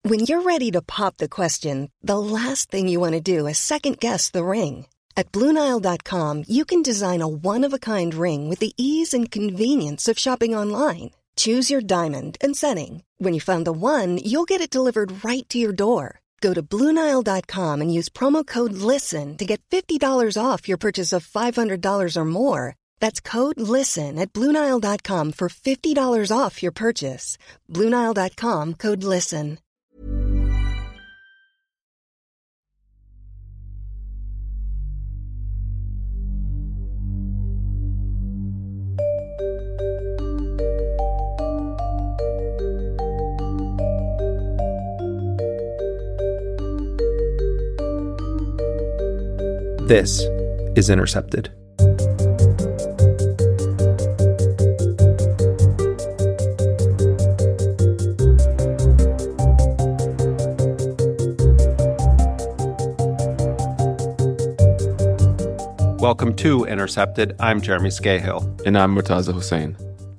When you're ready to pop the question, the last thing you want to do is second-guess the ring. At BlueNile.com, you can design a one-of-a-kind ring with the ease and convenience of shopping online. Choose your diamond and setting. When you find the one, you'll get it delivered right to your door. Go to BlueNile.com and use promo code LISTEN to get $50 off your purchase of $500 or more. That's code LISTEN at BlueNile.com for $50 off your purchase. BlueNile.com, code LISTEN. This is Intercepted. Welcome to Intercepted. I'm Jeremy Scahill. And I'm Murtaza Hussain.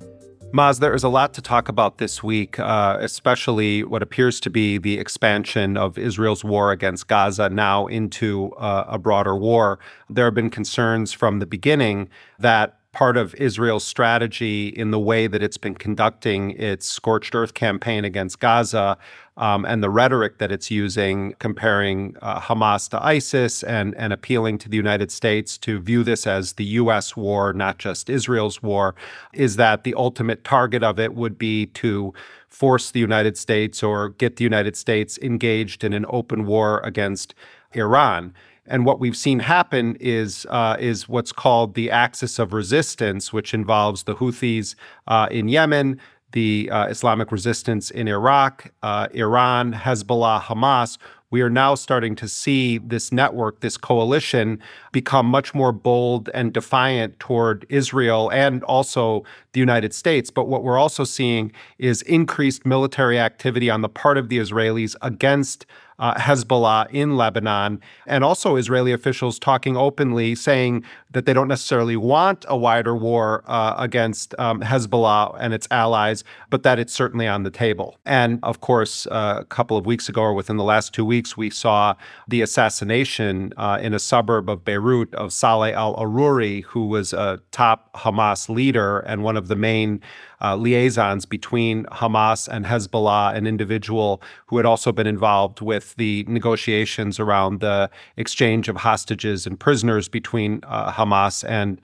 Maz, there is a lot to talk about this week, especially what appears to be the expansion of Israel's war against Gaza now into a broader war. There have been concerns from the beginning that part of Israel's strategy in the way that it's been conducting its scorched earth campaign against Gaza and the rhetoric that it's using, comparing Hamas to ISIS and appealing to the United States to view this as the U.S. war, not just Israel's war, is that the ultimate target of it would be to force the United States or get the United States engaged in an open war against Iran. And what we've seen happen is what's called the axis of resistance, which involves the Houthis in Yemen, the Islamic resistance in Iraq, Iran, Hezbollah, Hamas. We are now starting to see this network, this coalition, become much more bold and defiant toward Israel and also the United States. But what we're also seeing is increased military activity on the part of the Israelis against Hezbollah in Lebanon, and also Israeli officials talking openly, saying that they don't necessarily want a wider war against Hezbollah and its allies, but that it's certainly on the table. And of course, a couple of weeks ago, or within the last 2 weeks, we saw the assassination in a suburb of Beirut of Saleh al-Aruri, who was a top Hamas leader and one of the main liaisons between Hamas and Hezbollah, an individual who had also been involved with the negotiations around the exchange of hostages and prisoners between Hamas and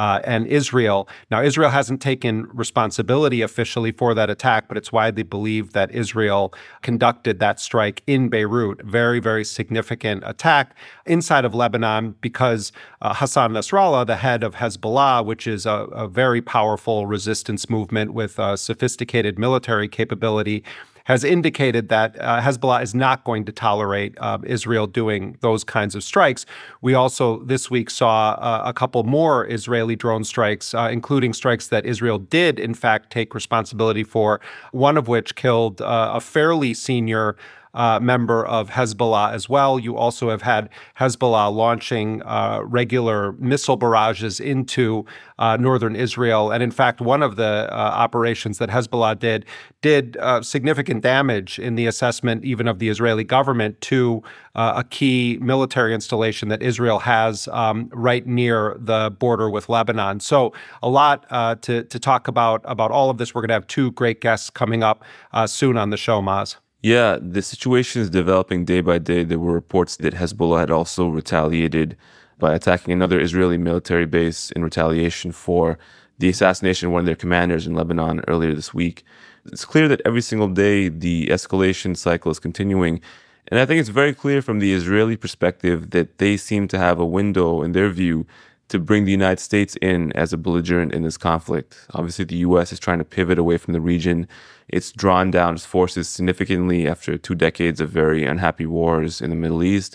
Israel. Now, Israel hasn't taken responsibility officially for that attack, but it's widely believed that Israel conducted that strike in Beirut. Very, very significant attack inside of Lebanon because Hassan Nasrallah, the head of Hezbollah, which is a very powerful resistance movement with sophisticated military capability, has indicated that Hezbollah is not going to tolerate Israel doing those kinds of strikes. We also this week saw a couple more Israeli drone strikes, including strikes that Israel did, in fact, take responsibility for, one of which killed a fairly senior member of Hezbollah as well. You also have had Hezbollah launching regular missile barrages into northern Israel. And in fact, one of the operations that Hezbollah did significant damage in the assessment even of the Israeli government to a key military installation that Israel has right near the border with Lebanon. So a lot to talk about all of this. We're going to have two great guests coming up soon on the show, Maz. Yeah, the situation is developing day by day. There were reports that Hezbollah had also retaliated by attacking another Israeli military base in retaliation for the assassination of one of their commanders in Lebanon earlier this week. It's clear that every single day the escalation cycle is continuing. And I think it's very clear from the Israeli perspective that they seem to have a window, in their view, to bring the United States in as a belligerent in this conflict. Obviously, the U.S. is trying to pivot away from the region. It's drawn down its forces significantly after 2 decades of very unhappy wars in the Middle East.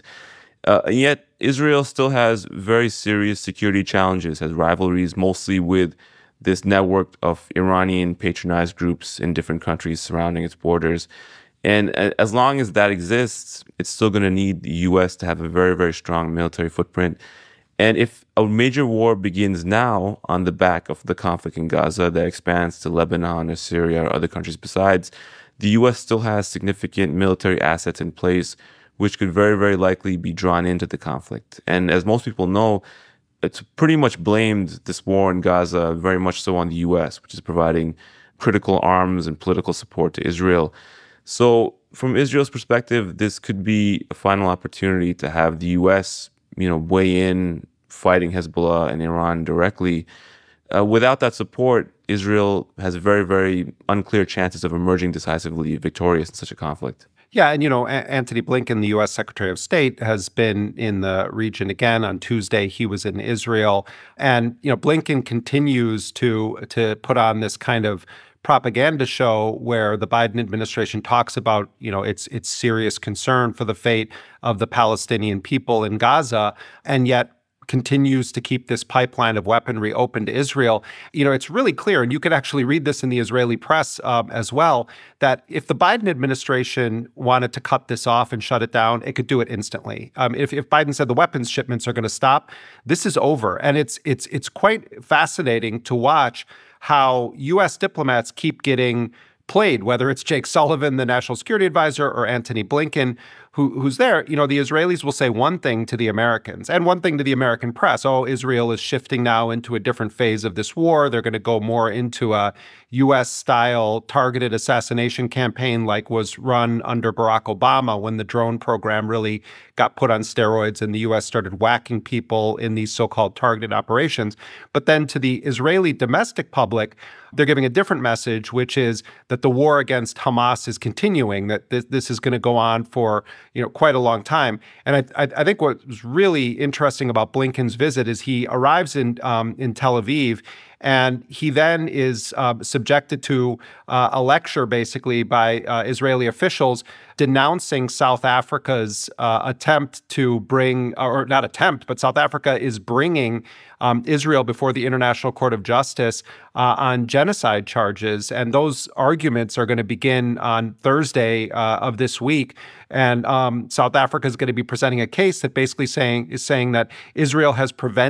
Yet, Israel still has very serious security challenges, has rivalries mostly with this network of Iranian patronized groups in different countries surrounding its borders. And as long as that exists, it's still going to need the U.S. to have a very, very strong military footprint. And if a major war begins now on the back of the conflict in Gaza that expands to Lebanon or Syria or other countries besides, the U.S. still has significant military assets in place, which could very, very likely be drawn into the conflict. And as most people know, it's pretty much blamed this war in Gaza very much so on the U.S., which is providing critical arms and political support to Israel. So from Israel's perspective, this could be a final opportunity to have the U.S., weigh in fighting Hezbollah and Iran directly. Without that support, Israel has very, very unclear chances of emerging decisively victorious in such a conflict. Yeah, and Antony Blinken, the U.S. Secretary of State, has been in the region again. On Tuesday, he was in Israel. And, Blinken continues to put on this kind of propaganda show where the Biden administration talks about, its serious concern for the fate of the Palestinian people in Gaza, and yet continues to keep this pipeline of weaponry open to Israel. It's really clear, and you could actually read this in the Israeli press as well, that if the Biden administration wanted to cut this off and shut it down, it could do it instantly. If Biden said the weapons shipments are going to stop, this is over. And it's quite fascinating to watch how U.S. diplomats keep getting played, whether it's Jake Sullivan, the national security advisor, or Antony Blinken, who's there. The Israelis will say one thing to the Americans and one thing to the American press. Oh, Israel is shifting now into a different phase of this war. They're going to go more into a U.S.-style targeted assassination campaign like was run under Barack Obama when the drone program really got put on steroids and the U.S. started whacking people in these so-called targeted operations. But then to the Israeli domestic public, they're giving a different message, which is that the war against Hamas is continuing, that this is going to go on for quite a long time. And I think what was really interesting about Blinken's visit is he arrives in Tel Aviv, and he then is subjected to a lecture, basically, by Israeli officials denouncing South Africa's attempt to bring, or not attempt, but South Africa is bringing Israel before the International Court of Justice on genocide charges. And those arguments are going to begin on Thursday of this week. And South Africa is going to be presenting a case that basically saying that Israel has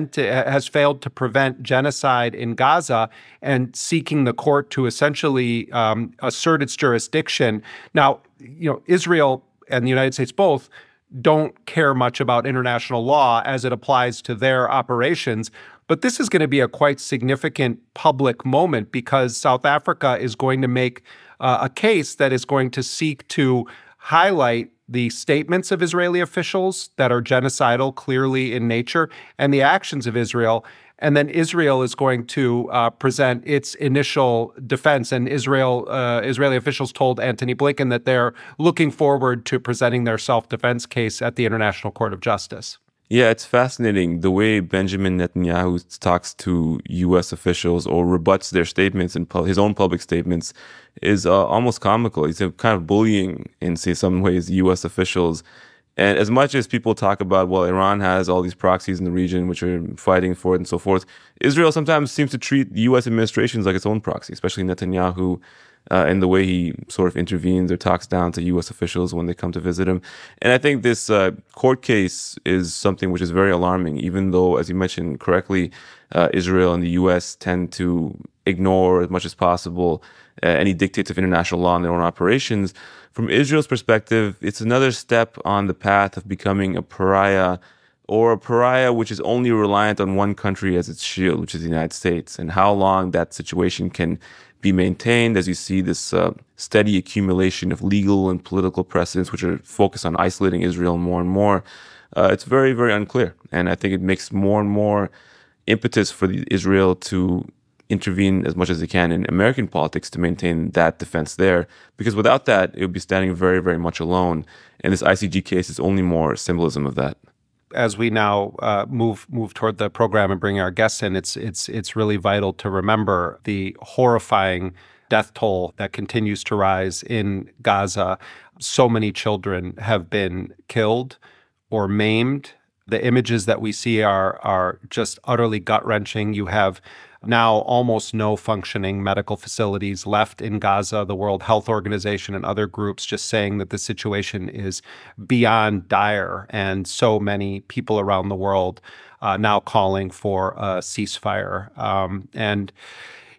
failed to prevent genocide in Gaza, and seeking the court to essentially assert its jurisdiction. Now, Israel and the United States both don't care much about international law as it applies to their operations. But this is going to be a quite significant public moment because South Africa is going to make a case that is going to seek to highlight the statements of Israeli officials that are genocidal clearly in nature and the actions of Israel. And then Israel is going to present its initial defense. And Israeli officials told Antony Blinken that they're looking forward to presenting their self-defense case at the International Court of Justice. Yeah, it's fascinating. The way Benjamin Netanyahu talks to U.S. officials or rebuts their statements and his own public statements is almost comical. He's kind of bullying, in some ways, U.S. officials. And as much as people talk about, well, Iran has all these proxies in the region which are fighting for it and so forth, Israel sometimes seems to treat the U.S. administrations like its own proxy, especially Netanyahu, and the way he sort of intervenes or talks down to U.S. officials when they come to visit him. And I think this court case is something which is very alarming, even though, as you mentioned correctly, Israel and the U.S. tend to ignore as much as possible any dictates of international law in their own operations. From Israel's perspective, it's another step on the path of becoming a pariah, or a pariah which is only reliant on one country as its shield, which is the United States. And how long that situation can be maintained as you see this steady accumulation of legal and political precedents which are focused on isolating Israel more and more, it's very, very unclear. And I think it makes more and more impetus for Israel to intervene as much as they can in American politics to maintain that defense there, because without that, it would be standing very, very much alone. And this ICJ case is only more symbolism of that. As we now move toward the program and bring our guests in, it's really vital to remember the horrifying death toll that continues to rise in Gaza. So many children have been killed or maimed. The images that we see are just utterly gut-wrenching. You have now almost no functioning medical facilities left in Gaza. The World Health Organization and other groups just saying that the situation is beyond dire, and so many people around the world now calling for a ceasefire. And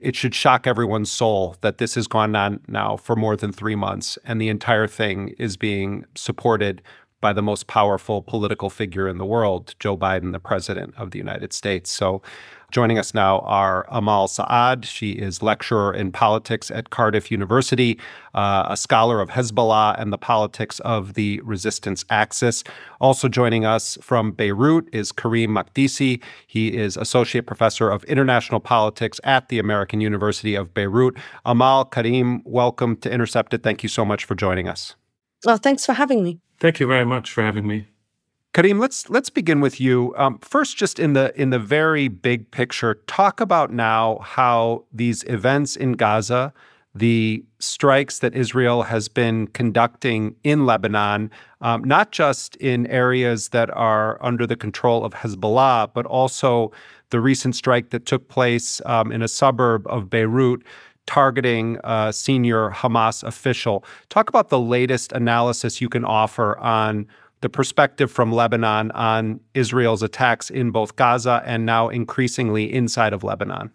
it should shock everyone's soul that this has gone on now for more than 3 months, and the entire thing is being supported by the most powerful political figure in the world, Joe Biden, the President of the United States. So joining us now are Amal Saad. She is lecturer in politics at Cardiff University, a scholar of Hezbollah and the politics of the resistance axis. Also joining us from Beirut is Karim Makdisi. He is associate professor of international politics at the American University of Beirut. Amal, Karim, welcome to Intercepted. Thank you so much for joining us. Well, thanks for having me. Thank you very much for having me. Karim, let's begin with you. First, just in the very big picture, talk about now how these events in Gaza, the strikes that Israel has been conducting in Lebanon, not just in areas that are under the control of Hezbollah, but also the recent strike that took place in a suburb of Beirut, targeting a senior Hamas official. Talk about the latest analysis you can offer on the perspective from Lebanon on Israel's attacks in both Gaza and now increasingly inside of Lebanon.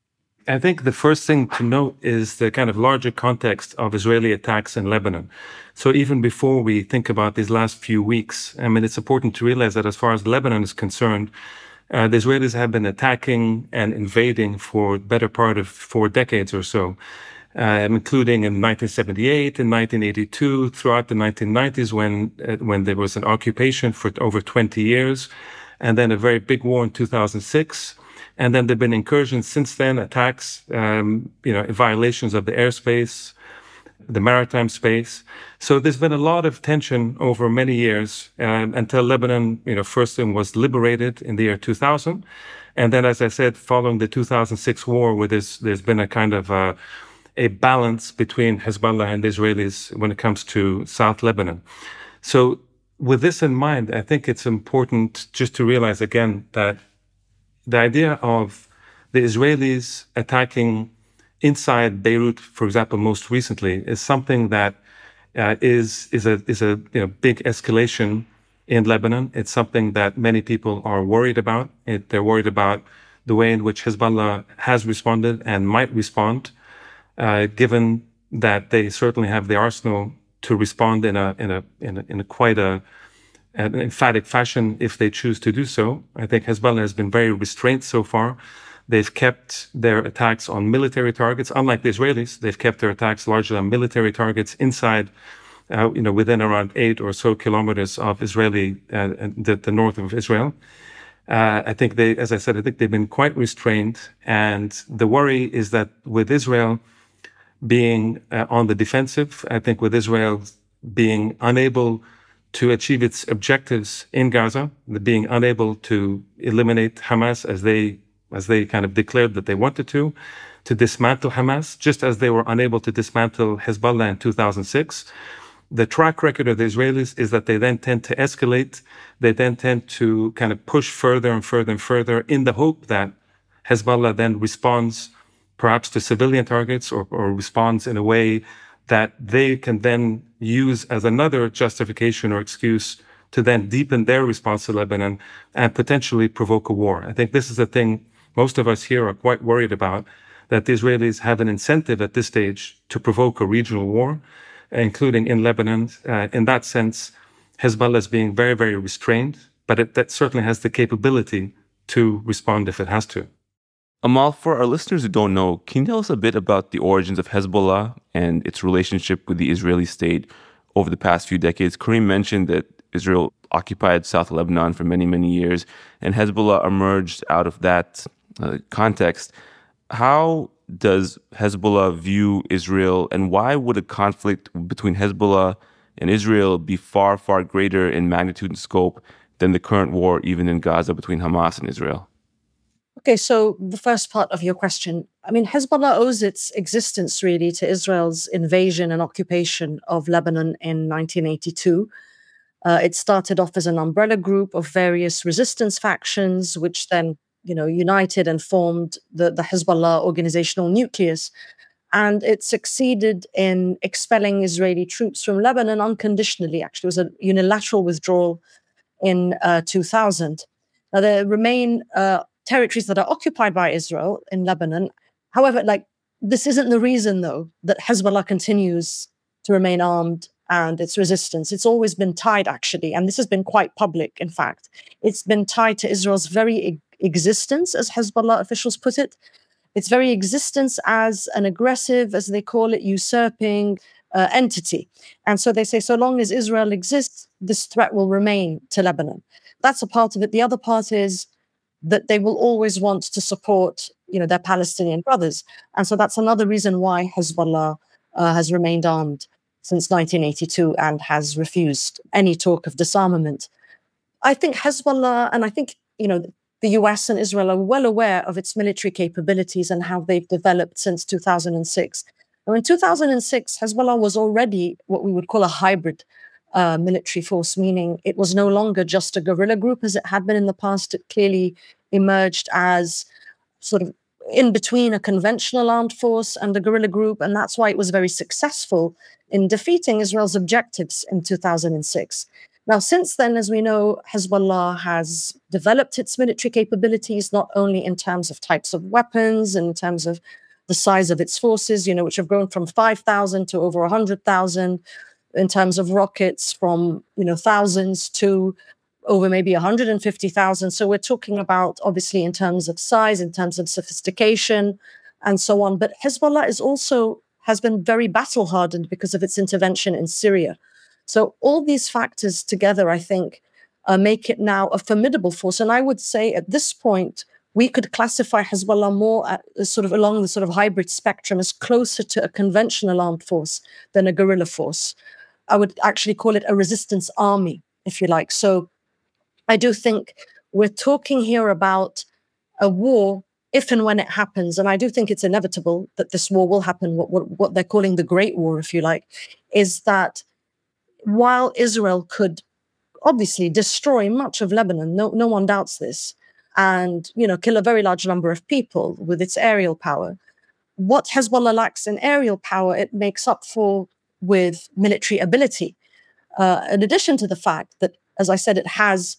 I think the first thing to note is the kind of larger context of Israeli attacks in Lebanon. So even before we think about these last few weeks, I mean, it's important to realize that as far as Lebanon is concerned, the Israelis have been attacking and invading for the better part of 4 decades or so, including in 1978, in 1982, throughout the 1990s when there was an occupation for over 20 years, and then a very big war in 2006. And then there have been incursions since then, attacks, violations of the airspace, the maritime space. So there's been a lot of tension over many years until Lebanon, first was liberated in the year 2000. And then, as I said, following the 2006 war, where there's been a kind of a balance between Hezbollah and the Israelis when it comes to South Lebanon. So with this in mind, I think it's important just to realize again that the idea of the Israelis attacking inside Beirut, for example, most recently, is something that is a big escalation in Lebanon. It's something that many people are worried about. They're worried about the way in which Hezbollah has responded and might respond, given that they certainly have the arsenal to respond in a quite an emphatic fashion if they choose to do so. I think Hezbollah has been very restrained so far. They've kept their attacks on military targets. Unlike the Israelis, they've kept their attacks largely on military targets inside, within around 8 or so kilometers of Israeli, the north of Israel. I think as I said, I think they've been quite restrained. And the worry is that with Israel being on the defensive, I think with Israel being unable to achieve its objectives in Gaza, being unable to eliminate Hamas as they kind of declared that they wanted to dismantle Hamas, just as they were unable to dismantle Hezbollah in 2006. The track record of the Israelis is that they then tend to escalate. They then tend to kind of push further and further and further in the hope that Hezbollah then responds perhaps to civilian targets or responds in a way that they can then use as another justification or excuse to then deepen their response to Lebanon and potentially provoke a war. I think this is the thing most of us here are quite worried about, that the Israelis have an incentive at this stage to provoke a regional war, including in Lebanon. In that sense, Hezbollah is being very, very restrained, but that certainly has the capability to respond if it has to. Amal, for our listeners who don't know, can you tell us a bit about the origins of Hezbollah and its relationship with the Israeli state over the past few decades? Karim mentioned that Israel occupied South Lebanon for many, many years, and Hezbollah emerged out of that context. How does Hezbollah view Israel, and why would a conflict between Hezbollah and Israel be far, far greater in magnitude and scope than the current war, even in Gaza, between Hamas and Israel? Okay, so the first part of your question, I mean, Hezbollah owes its existence really to Israel's invasion and occupation of Lebanon in 1982. It started off as an umbrella group of various resistance factions, which then, united and formed the Hezbollah organizational nucleus. And it succeeded in expelling Israeli troops from Lebanon unconditionally. Actually, it was a unilateral withdrawal in 2000. Now, there remain territories that are occupied by Israel in Lebanon However, this isn't the reason, though, that Hezbollah continues to remain armed and its resistance. It's always been tied, actually, and this has been quite public, in fact. It's been tied to Israel's very existence, as Hezbollah officials put it, its very existence as an aggressive, as they call it, usurping entity. And so they say, so long as Israel exists, this threat will remain to Lebanon. That's a part of it. The other part is that they will always want to support, their Palestinian brothers. And so that's another reason why Hezbollah has remained armed since 1982 and has refused any talk of disarmament. I think Hezbollah, and I think, the US and Israel are well aware of its military capabilities and how they've developed since 2006. In 2006, Hezbollah was already what we would call a hybrid military force, meaning it was no longer just a guerrilla group as it had been in the past. It clearly emerged as sort of in between a conventional armed force and a guerrilla group, and that's why it was very successful in defeating Israel's objectives in 2006. Now, since then, as we know, Hezbollah has developed its military capabilities, not only in terms of types of weapons and in terms of the size of its forces, which have grown from 5,000 to over 100,000, in terms of rockets from, thousands to over maybe 150,000. So we're talking about, obviously, in terms of size, in terms of sophistication, and so on. But Hezbollah has been very battle-hardened because of its intervention in Syria. So all these factors together, I think, make it now a formidable force. And I would say at this point, we could classify Hezbollah more sort of along the sort of hybrid spectrum as closer to a conventional armed force than a guerrilla force. I would actually call it a resistance army, if you like. So I do think we're talking here about a war, if and when it happens, and I do think it's inevitable that this war will happen, what they're calling the Great War, if you like, is that while Israel could obviously destroy much of Lebanon, no one doubts this, and kill a very large number of people with its aerial power, what Hezbollah lacks in aerial power, it makes up for with military ability. In addition to the fact that, as I said, it has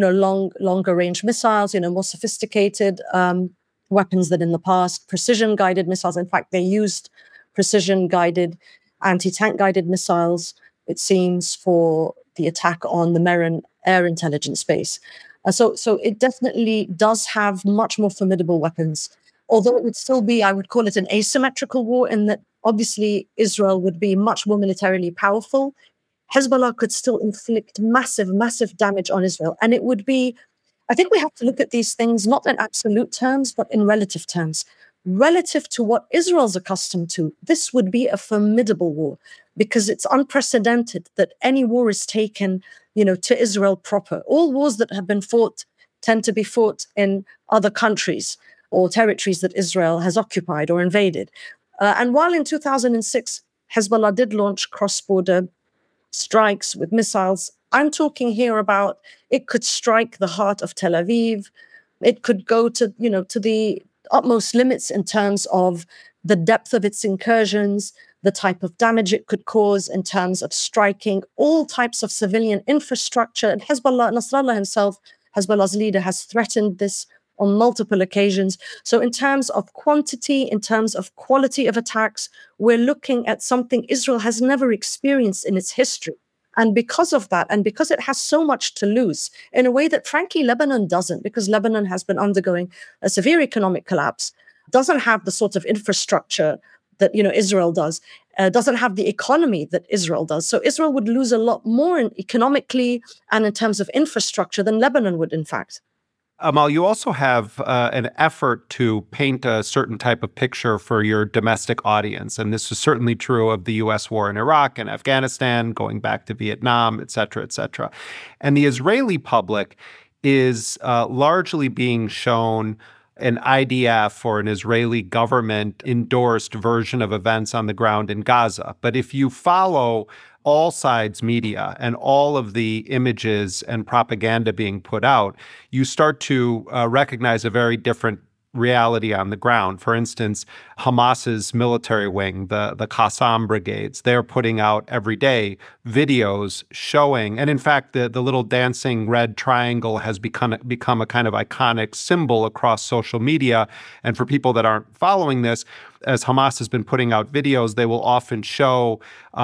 longer range missiles, more sophisticated weapons than in the past, precision guided missiles. In fact, they used precision guided anti-tank guided missiles, it seems, for the attack on the Meron air intelligence base. So it definitely does have much more formidable weapons, although it would still be, I would call it an asymmetrical war, in that obviously Israel would be much more militarily powerful. Hezbollah could still inflict massive, massive damage on Israel. And it would be, I think we have to look at these things not in absolute terms, but in relative terms. Relative to what Israel's accustomed to, this would be a formidable war, because it's unprecedented that any war is taken, to Israel proper. All wars that have been fought tend to be fought in other countries or territories that Israel has occupied or invaded. And while in 2006, Hezbollah did launch cross-border strikes with missiles, I'm talking here about it could strike the heart of Tel Aviv. It could go to the utmost limits in terms of the depth of its incursions, the type of damage it could cause in terms of striking all types of civilian infrastructure. And Nasrallah himself, Hezbollah's leader, has threatened this on multiple occasions. So in terms of quantity, in terms of quality of attacks, we're looking at something Israel has never experienced in its history. And because of that, and because it has so much to lose, in a way that, frankly, Lebanon doesn't, because Lebanon has been undergoing a severe economic collapse, doesn't have the sort of infrastructure that Israel does, doesn't have the economy that Israel does. So Israel would lose a lot more economically and in terms of infrastructure than Lebanon would, in fact. Amal, you also have an effort to paint a certain type of picture for your domestic audience. And this is certainly true of the U.S. war in Iraq and Afghanistan, going back to Vietnam, et cetera, et cetera. And the Israeli public is largely being shown an IDF or an Israeli government-endorsed version of events on the ground in Gaza. But if you follow all sides media and all of the images and propaganda being put out, you start to recognize a very different reality on the ground. For instance, Hamas's military wing, the Qassam brigades, they're putting out every day videos showing, and in fact, the little dancing red triangle has become a kind of iconic symbol across social media. And for people that aren't following this, as Hamas has been putting out videos, they will often show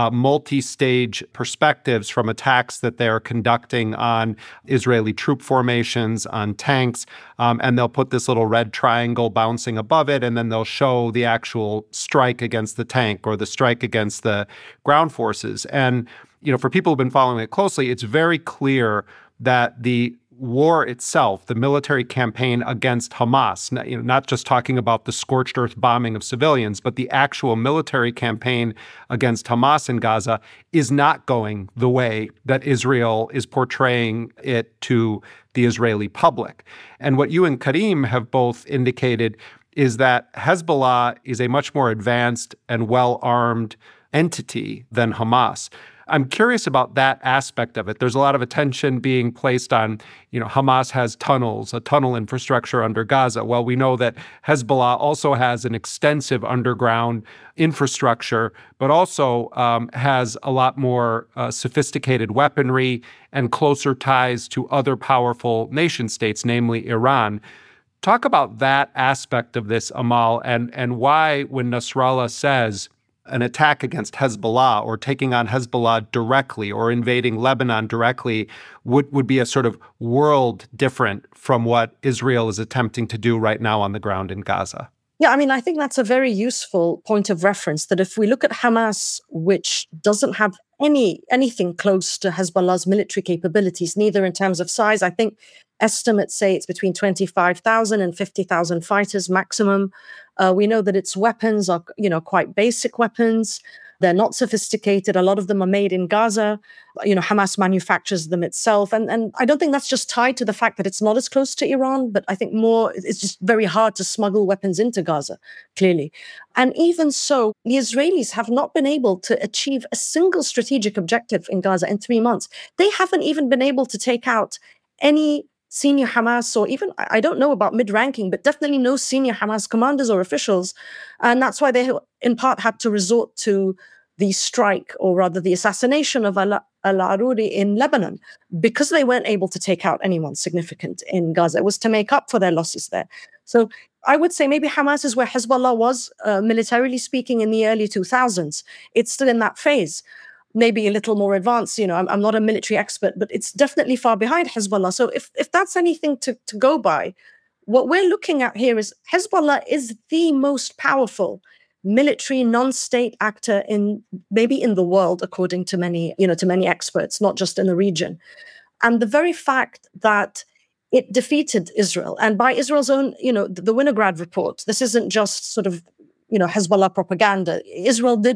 multi-stage perspectives from attacks that they are conducting on Israeli troop formations, on tanks, and they'll put this little red triangle bouncing above it, and then they'll show the actual strike against the tank or the strike against the ground forces. And, for people who've been following it closely, it's very clear that the war itself, the military campaign against Hamas, not just talking about the scorched earth bombing of civilians, but the actual military campaign against Hamas in Gaza is not going the way that Israel is portraying it to the Israeli public. And what you and Karim have both indicated is that Hezbollah is a much more advanced and well-armed entity than Hamas. I'm curious about that aspect of it. There's a lot of attention being placed on, Hamas has a tunnel infrastructure under Gaza. Well, we know that Hezbollah also has an extensive underground infrastructure, but also has a lot more sophisticated weaponry and closer ties to other powerful nation states, namely Iran. Talk about that aspect of this, Amal, and why when Nasrallah says an attack against Hezbollah or taking on Hezbollah directly or invading Lebanon directly would be a sort of world different from what Israel is attempting to do right now on the ground in Gaza. Yeah, I think that's a very useful point of reference, that if we look at Hamas, which doesn't have anything close to Hezbollah's military capabilities, neither in terms of size. I think estimates say it's between 25,000 and 50,000 fighters maximum. We know that its weapons are, quite basic weapons. They're not sophisticated. A lot of them are made in Gaza. Hamas manufactures them itself. And I don't think that's just tied to the fact that it's not as close to Iran, but I think more, it's just very hard to smuggle weapons into Gaza, clearly. And even so, the Israelis have not been able to achieve a single strategic objective in Gaza in 3 months. They haven't even been able to take out any senior Hamas, or even, I don't know about mid-ranking, but definitely no senior Hamas commanders or officials. And that's why they, in part, had to resort to the strike, or rather the assassination of al-Aruri in Lebanon, because they weren't able to take out anyone significant in Gaza. It was to make up for their losses there. So I would say maybe Hamas is where Hezbollah was, militarily speaking, in the early 2000s. It's still in that phase. Maybe a little more advanced. I'm not a military expert, but it's definitely far behind Hezbollah. So if that's anything to go by, what we're looking at here is Hezbollah is the most powerful military non-state actor in the world, according to many experts, not just in the region. And the very fact that it defeated Israel, and by Israel's own, the Winograd report, this isn't just sort of Hezbollah propaganda. Israel did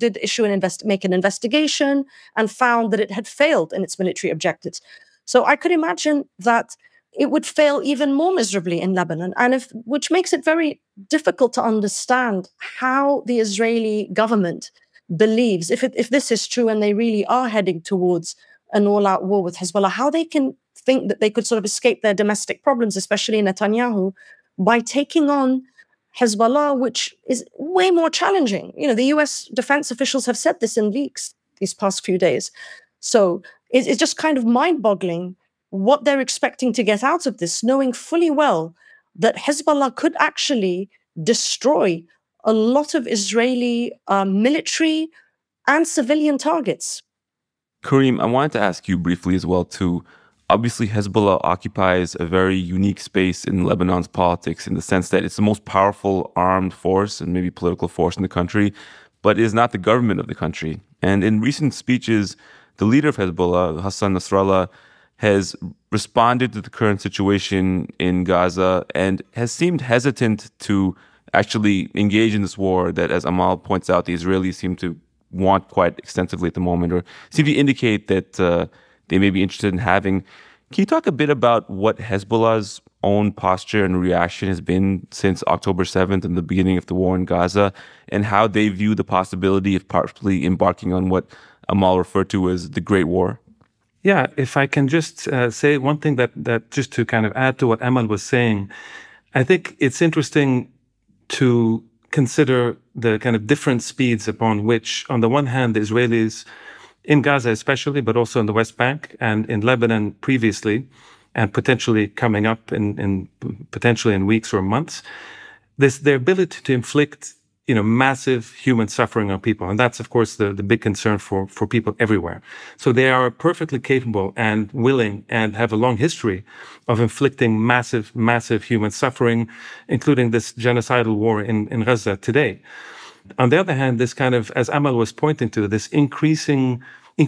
make an investigation and found that it had failed in its military objectives. So I could imagine that it would fail even more miserably in Lebanon, which makes it very difficult to understand how the Israeli government believes, if this is true and they really are heading towards an all-out war with Hezbollah, how they can think that they could sort of escape their domestic problems, especially Netanyahu, by taking on Hezbollah, which is way more challenging. The US defense officials have said this in leaks these past few days. So it's just kind of mind-boggling what they're expecting to get out of this, knowing fully well that Hezbollah could actually destroy a lot of Israeli military and civilian targets. Karim, I wanted to ask you briefly as well, too. Obviously, Hezbollah occupies a very unique space in Lebanon's politics in the sense that it's the most powerful armed force and maybe political force in the country, but it is not the government of the country. And in recent speeches, the leader of Hezbollah, Hassan Nasrallah, has responded to the current situation in Gaza and has seemed hesitant to actually engage in this war that, as Amal points out, the Israelis seem to want quite extensively at the moment, or seem to indicate that they may be interested in having. Can you talk a bit about what Hezbollah's own posture and reaction has been since October 7th and the beginning of the war in Gaza, and how they view the possibility of partially embarking on what Amal referred to as the Great War? Yeah, if I can just say one thing that just to kind of add to what Amal was saying, I think it's interesting to consider the kind of different speeds upon which, on the one hand, the Israelis in Gaza especially, but also in the West Bank and in Lebanon previously, and potentially coming up in potentially in weeks or months, their ability to inflict massive human suffering on people. And that's, of course, the big concern for people everywhere. So they are perfectly capable and willing and have a long history of inflicting massive, massive human suffering, including this genocidal war in Gaza today. On the other hand, this kind of, as Amal was pointing to, this increasingly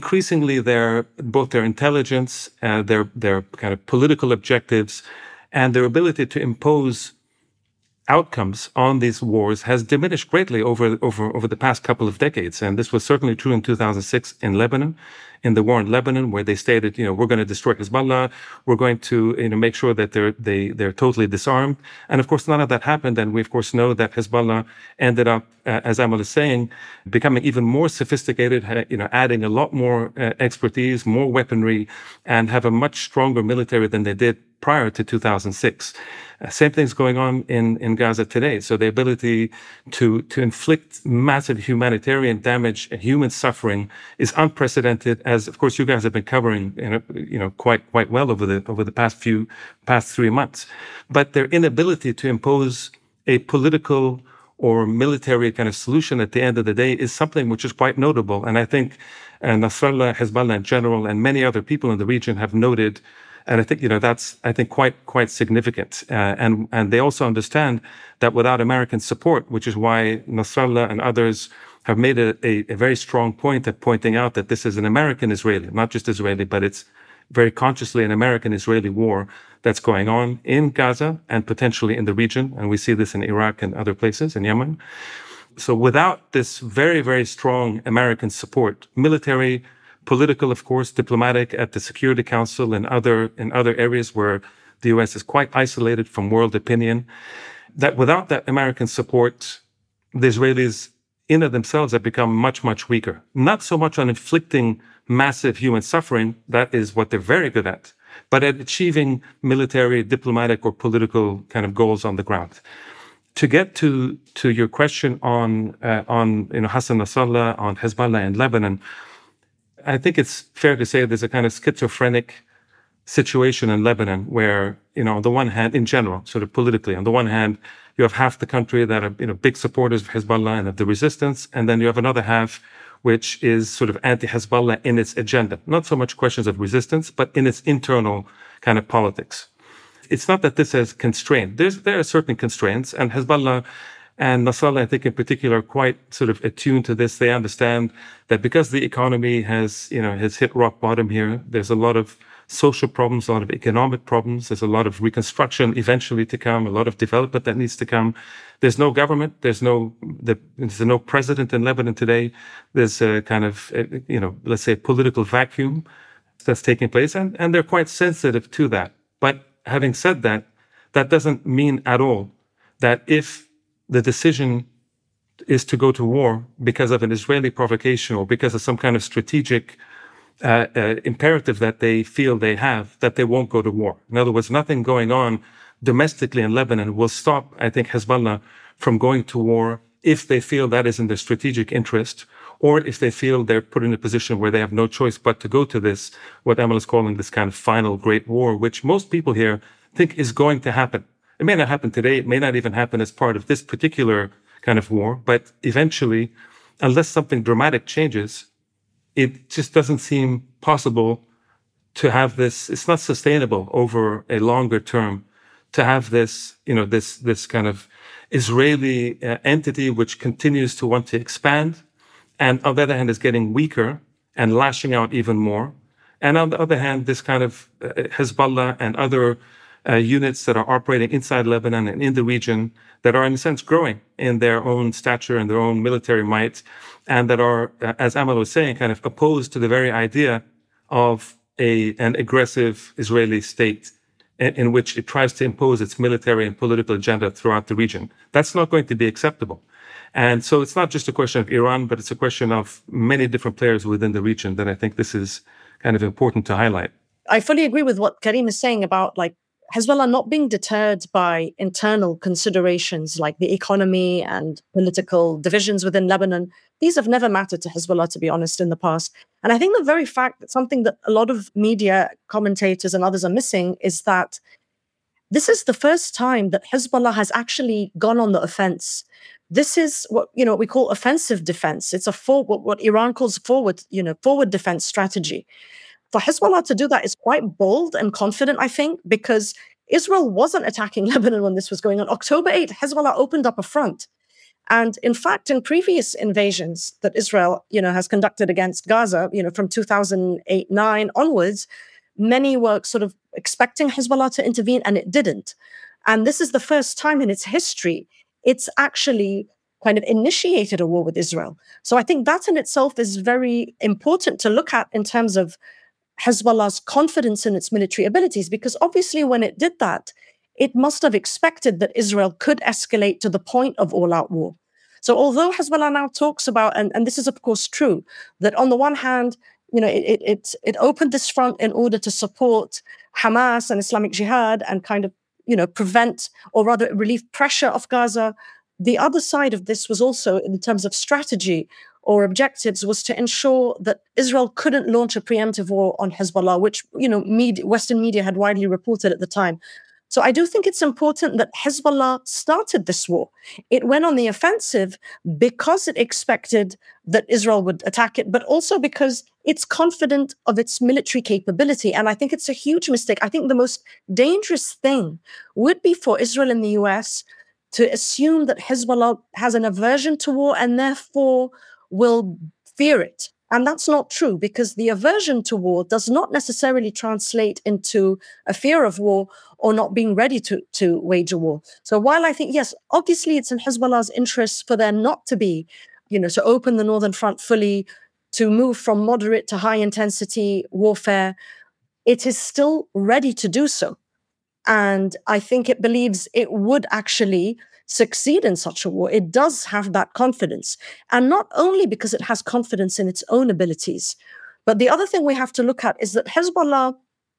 both their intelligence, their kind of political objectives, and their ability to impose outcomes on these wars has diminished greatly over the past couple of decades. And this was certainly true in 2006 in Lebanon, in the war in Lebanon, where they stated, we're going to destroy Hezbollah. We're going to, make sure that they're totally disarmed. And of course, none of that happened. And we, of course, know that Hezbollah ended up, as Amal is saying, becoming even more sophisticated, adding a lot more expertise, more weaponry, and have a much stronger military than they did prior to 2006. Same thing's going on in Gaza today. So the ability to inflict massive humanitarian damage and human suffering is unprecedented, as of course you guys have been covering, quite well over the past 3 months. But their inability to impose a political or military kind of solution at the end of the day is something which is quite notable. And I think Nasrallah, Hezbollah in general, and many other people in the region have noted. And I think, that's, quite significant. And they also understand that without American support, which is why Nasrallah and others have made a very strong point at pointing out that this is an American-Israeli, not just Israeli, but it's very consciously an American-Israeli war that's going on in Gaza and potentially in the region. And we see this in Iraq and other places, in Yemen. So without this very, very strong American support, military, political, of course, diplomatic at the Security Council and other areas where the U.S. is quite isolated from world opinion, that without that American support, the Israelis in and themselves have become much, much weaker. Not so much on inflicting massive human suffering, that is what they're very good at, but at achieving military, diplomatic, or political kind of goals on the ground. To get to your question on Hassan Nasrallah, on Hezbollah in Lebanon, I think it's fair to say there's a kind of schizophrenic situation in Lebanon where, on the one hand, in general, sort of politically, on the one hand, you have half the country that are, big supporters of Hezbollah and of the resistance. And then you have another half, which is sort of anti-Hezbollah in its agenda. Not so much questions of resistance, but in its internal kind of politics. It's not that this is constrained. There are certain constraints, and Hezbollah and Nasrallah, I think in particular, are quite sort of attuned to this. They understand that because the economy has hit rock bottom here, there's a lot of social problems, a lot of economic problems. There's a lot of reconstruction eventually to come, a lot of development that needs to come. There's no government. There's no president in Lebanon today. There's a kind of, let's say, political vacuum that's taking place. And they're quite sensitive to that. But having said that, that doesn't mean at all that if the decision is to go to war because of an Israeli provocation or because of some kind of strategic imperative that they feel they have, that they won't go to war. In other words, nothing going on domestically in Lebanon will stop, I think, Hezbollah from going to war if they feel that is in their strategic interest, or if they feel they're put in a position where they have no choice but to go to this, what Amal is calling this kind of final great war, which most people here think is going to happen. It may not happen today. It may not even happen as part of this particular kind of war. But eventually, unless something dramatic changes, it just doesn't seem possible to have this. It's not sustainable over a longer term to have this, this kind of Israeli entity which continues to want to expand, and on the other hand is getting weaker and lashing out even more. And on the other hand, this kind of Hezbollah and other units that are operating inside Lebanon and in the region that are, in a sense, growing in their own stature and their own military might, and that are, as Amal was saying, kind of opposed to the very idea of an aggressive Israeli state in which it tries to impose its military and political agenda throughout the region. That's not going to be acceptable. And so it's not just a question of Iran, but it's a question of many different players within the region that I think this is kind of important to highlight. I fully agree with what Karim is saying about Hezbollah not being deterred by internal considerations like the economy and political divisions within Lebanon, these have never mattered to Hezbollah, to be honest, in the past. And I think the very fact that something that a lot of media commentators and others are missing is that this is the first time that Hezbollah has actually gone on the offense. This is what we call offensive defense. It's what Iran calls forward defense strategy. For Hezbollah to do that is quite bold and confident, I think, because Israel wasn't attacking Lebanon when this was going on. October 8th, Hezbollah opened up a front. And in fact, in previous invasions that Israel, has conducted against Gaza, from 2008-9 onwards, many were sort of expecting Hezbollah to intervene, and it didn't. And this is the first time in its history it's actually kind of initiated a war with Israel. So I think that in itself is very important to look at in terms of Hezbollah's confidence in its military abilities, because obviously when it did that, it must have expected that Israel could escalate to the point of all-out war. So although Hezbollah now talks about, and this is of course true, that on the one hand, it opened this front in order to support Hamas and Islamic Jihad and kind of, prevent or rather relieve pressure of Gaza. The other side of this was also, in terms of strategy or objectives, was to ensure that Israel couldn't launch a preemptive war on Hezbollah, which, Western media had widely reported at the time. So I do think it's important that Hezbollah started this war. It went on the offensive because it expected that Israel would attack it, but also because it's confident of its military capability. And I think it's a huge mistake. I think the most dangerous thing would be for Israel and the US to assume that Hezbollah has an aversion to war and therefore will fear it. And that's not true, because the aversion to war does not necessarily translate into a fear of war or not being ready to wage a war. So while I think, yes, obviously it's in Hezbollah's interest for there not to be, to open the Northern Front fully, to move from moderate to high intensity warfare, it is still ready to do so. And I think it believes it would actually succeed in such a war. It does have that confidence. And not only because it has confidence in its own abilities, but the other thing we have to look at is that Hezbollah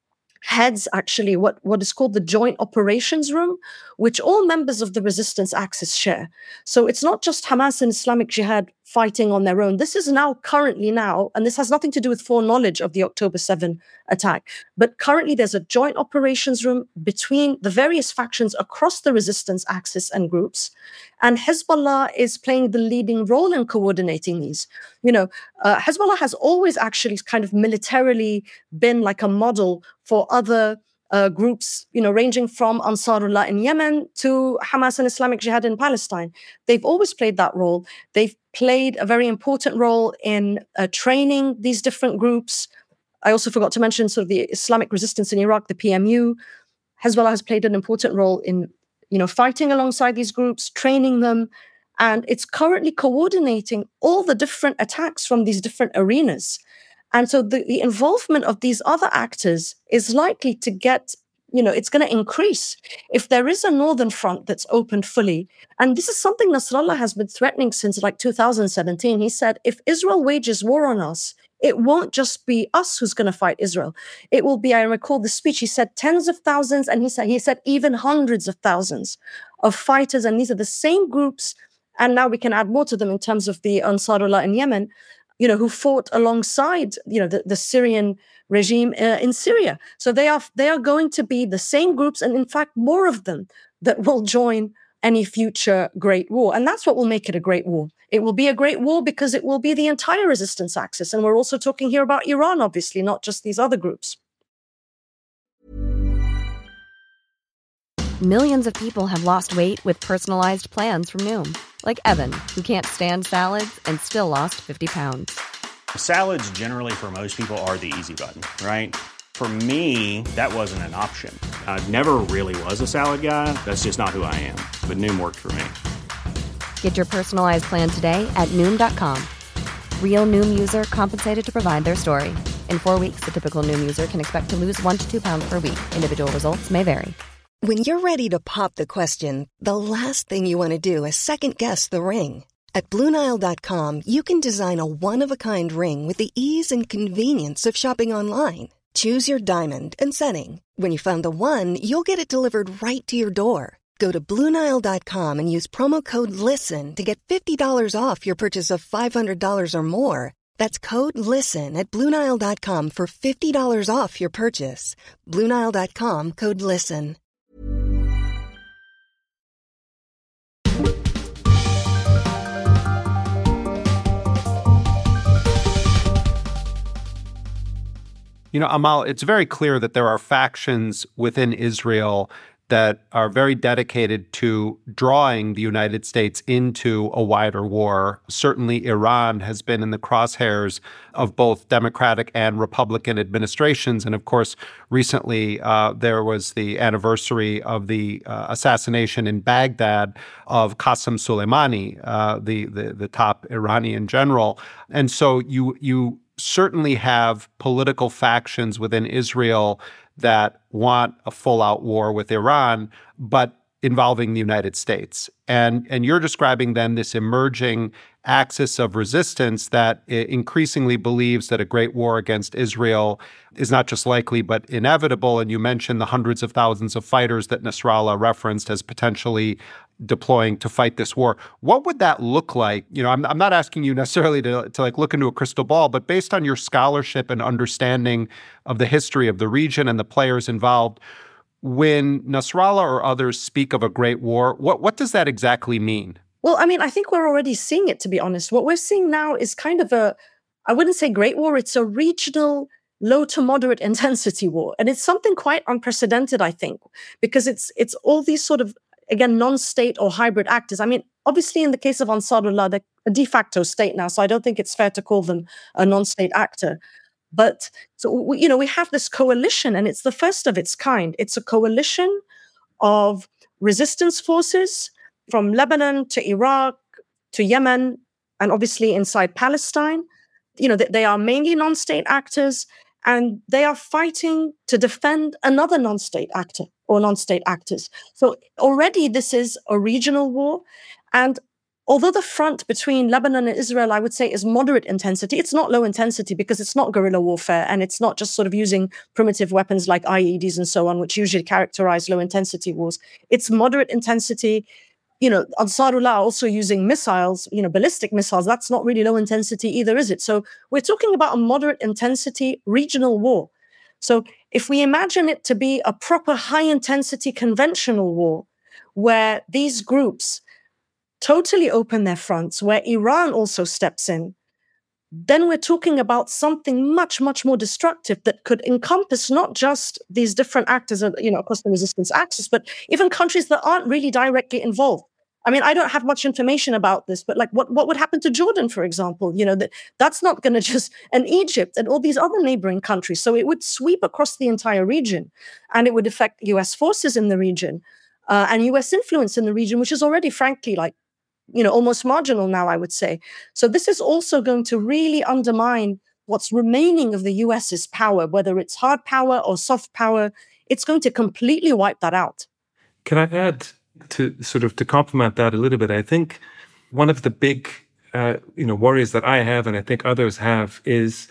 heads actually what is called the Joint Operations Room, which all members of the resistance axis share. So it's not just Hamas and Islamic Jihad fighting on their own. This is currently, and this has nothing to do with foreknowledge of the October 7 attack, but currently there's a joint operations room between the various factions across the resistance axis and groups, and Hezbollah is playing the leading role in coordinating these. Hezbollah has always actually kind of militarily been like a model for other groups, ranging from Ansarullah in Yemen to Hamas and Islamic Jihad in Palestine. They've always played that role. They've played a very important role in training these different groups. I also forgot to mention sort of the Islamic resistance in Iraq, the PMU. Hezbollah has played an important role in, fighting alongside these groups, training them, and it's currently coordinating all the different attacks from these different arenas. And so the involvement of these other actors is likely to get, it's going to increase if there is a northern front that's opened fully. And this is something Nasrallah has been threatening since like 2017. He said, if Israel wages war on us, it won't just be us who's going to fight Israel. It will be, I recall the speech, he said tens of thousands, and he said even hundreds of thousands of fighters. And these are the same groups. And now we can add more to them in terms of the Ansarullah in Yemen, who fought alongside, the Syrian regime in Syria. So they are going to be the same groups, and in fact, more of them that will join any future great war. And that's what will make it a great war. It will be a great war because it will be the entire resistance axis. And we're also talking here about Iran, obviously, not just these other groups. Millions of people have lost weight with personalized plans from Noom. Like Evan, who can't stand salads and still lost 50 pounds. Salads generally for most people are the easy button, right? For me, that wasn't an option. I never really was a salad guy. That's just not who I am. But Noom worked for me. Get your personalized plan today at Noom.com. Real Noom user compensated to provide their story. In 4 weeks, the typical Noom user can expect to lose 1 to 2 pounds per week. Individual results may vary. When you're ready to pop the question, the last thing you want to do is second-guess the ring. At BlueNile.com, you can design a one-of-a-kind ring with the ease and convenience of shopping online. Choose your diamond and setting. When you find the one, you'll get it delivered right to your door. Go to BlueNile.com and use promo code LISTEN to get $50 off your purchase of $500 or more. That's code LISTEN at BlueNile.com for $50 off your purchase. BlueNile.com, code LISTEN. You know, Amal, it's very clear that there are factions within Israel that are very dedicated to drawing the United States into a wider war. Certainly, Iran has been in the crosshairs of both Democratic and Republican administrations. And of course, recently there was the anniversary of the assassination in Baghdad of Qasem Soleimani, the top Iranian general. And so you certainly have political factions within Israel that want a full-out war with Iran, but involving the United States. And you're describing then this emerging axis of resistance that increasingly believes that a great war against Israel is not just likely, but inevitable. And you mentioned the hundreds of thousands of fighters that Nasrallah referenced as potentially deploying to fight this war. What would that look like? You know, I'm not asking you necessarily to like look into a crystal ball, but based on your scholarship and understanding of the history of the region and the players involved, when Nasrallah or others speak of a great war, what does that exactly mean? Well, I mean, I think we're already seeing it, to be honest. What we're seeing now is kind of I wouldn't say great war, it's a regional low to moderate intensity war. And it's something quite unprecedented, I think, because it's all these sort of, again, non-state or hybrid actors. I mean, obviously in the case of Ansarullah, they're a de facto state now, so I don't think it's fair to call them a non-state actor. But, so we have this coalition, and it's the first of its kind. It's a coalition of resistance forces from Lebanon to Iraq to Yemen, and obviously inside Palestine. You know, they are mainly non-state actors, and they are fighting to defend another non-state actor or non-state actors. So already this is a regional war. And although the front between Lebanon and Israel, I would say, is moderate intensity, it's not low intensity because it's not guerrilla warfare, and it's not just sort of using primitive weapons like IEDs and so on, which usually characterize low intensity wars. It's moderate intensity. You know, Ansarullah also using missiles, ballistic missiles. That's not really low intensity either, is it? So we're talking about a moderate intensity regional war. So if we imagine it to be a proper high intensity conventional war, where these groups totally open their fronts, where Iran also steps in, then we're talking about something much, much more destructive that could encompass not just these different actors, across the resistance axis, but even countries that aren't really directly involved. I mean, I don't have much information about this, but like what would happen to Jordan, for example? That's not going to just, and Egypt and all these other neighboring countries. So it would sweep across the entire region, and it would affect US forces in the region and US influence in the region, which is already, frankly, almost marginal now, I would say. So this is also going to really undermine what's remaining of the US's power, whether it's hard power or soft power. It's going to completely wipe that out. Can I add to complement that a little bit? I think one of the big, worries that I have, and I think others have, is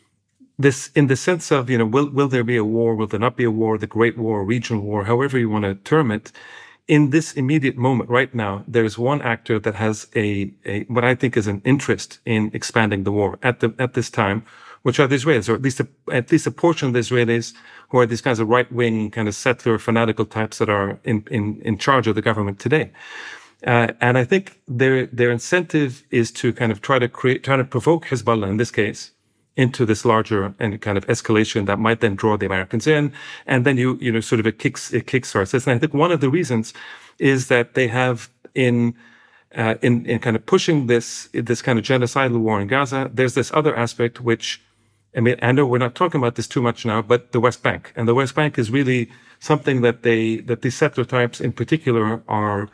this in the sense of, will there be a war? Will there not be a war? The Great War, regional war, however you want to term it. In this immediate moment right now, there's one actor that has a what I think is an interest in expanding the war at this time, which are the Israelis, or at least a portion of the Israelis who are these kinds of right-wing, kind of settler, fanatical types that are in charge of the government today. And I think their incentive is to kind of try to provoke Hezbollah in this case into this larger and kind of escalation that might then draw the Americans in, and then it kickstarts this. And I think one of the reasons is that they have in kind of pushing this kind of genocidal war in Gaza, there's this other aspect which, I mean, I know we're not talking about this too much now, but the West Bank. And the West Bank is really something that these settler types in particular are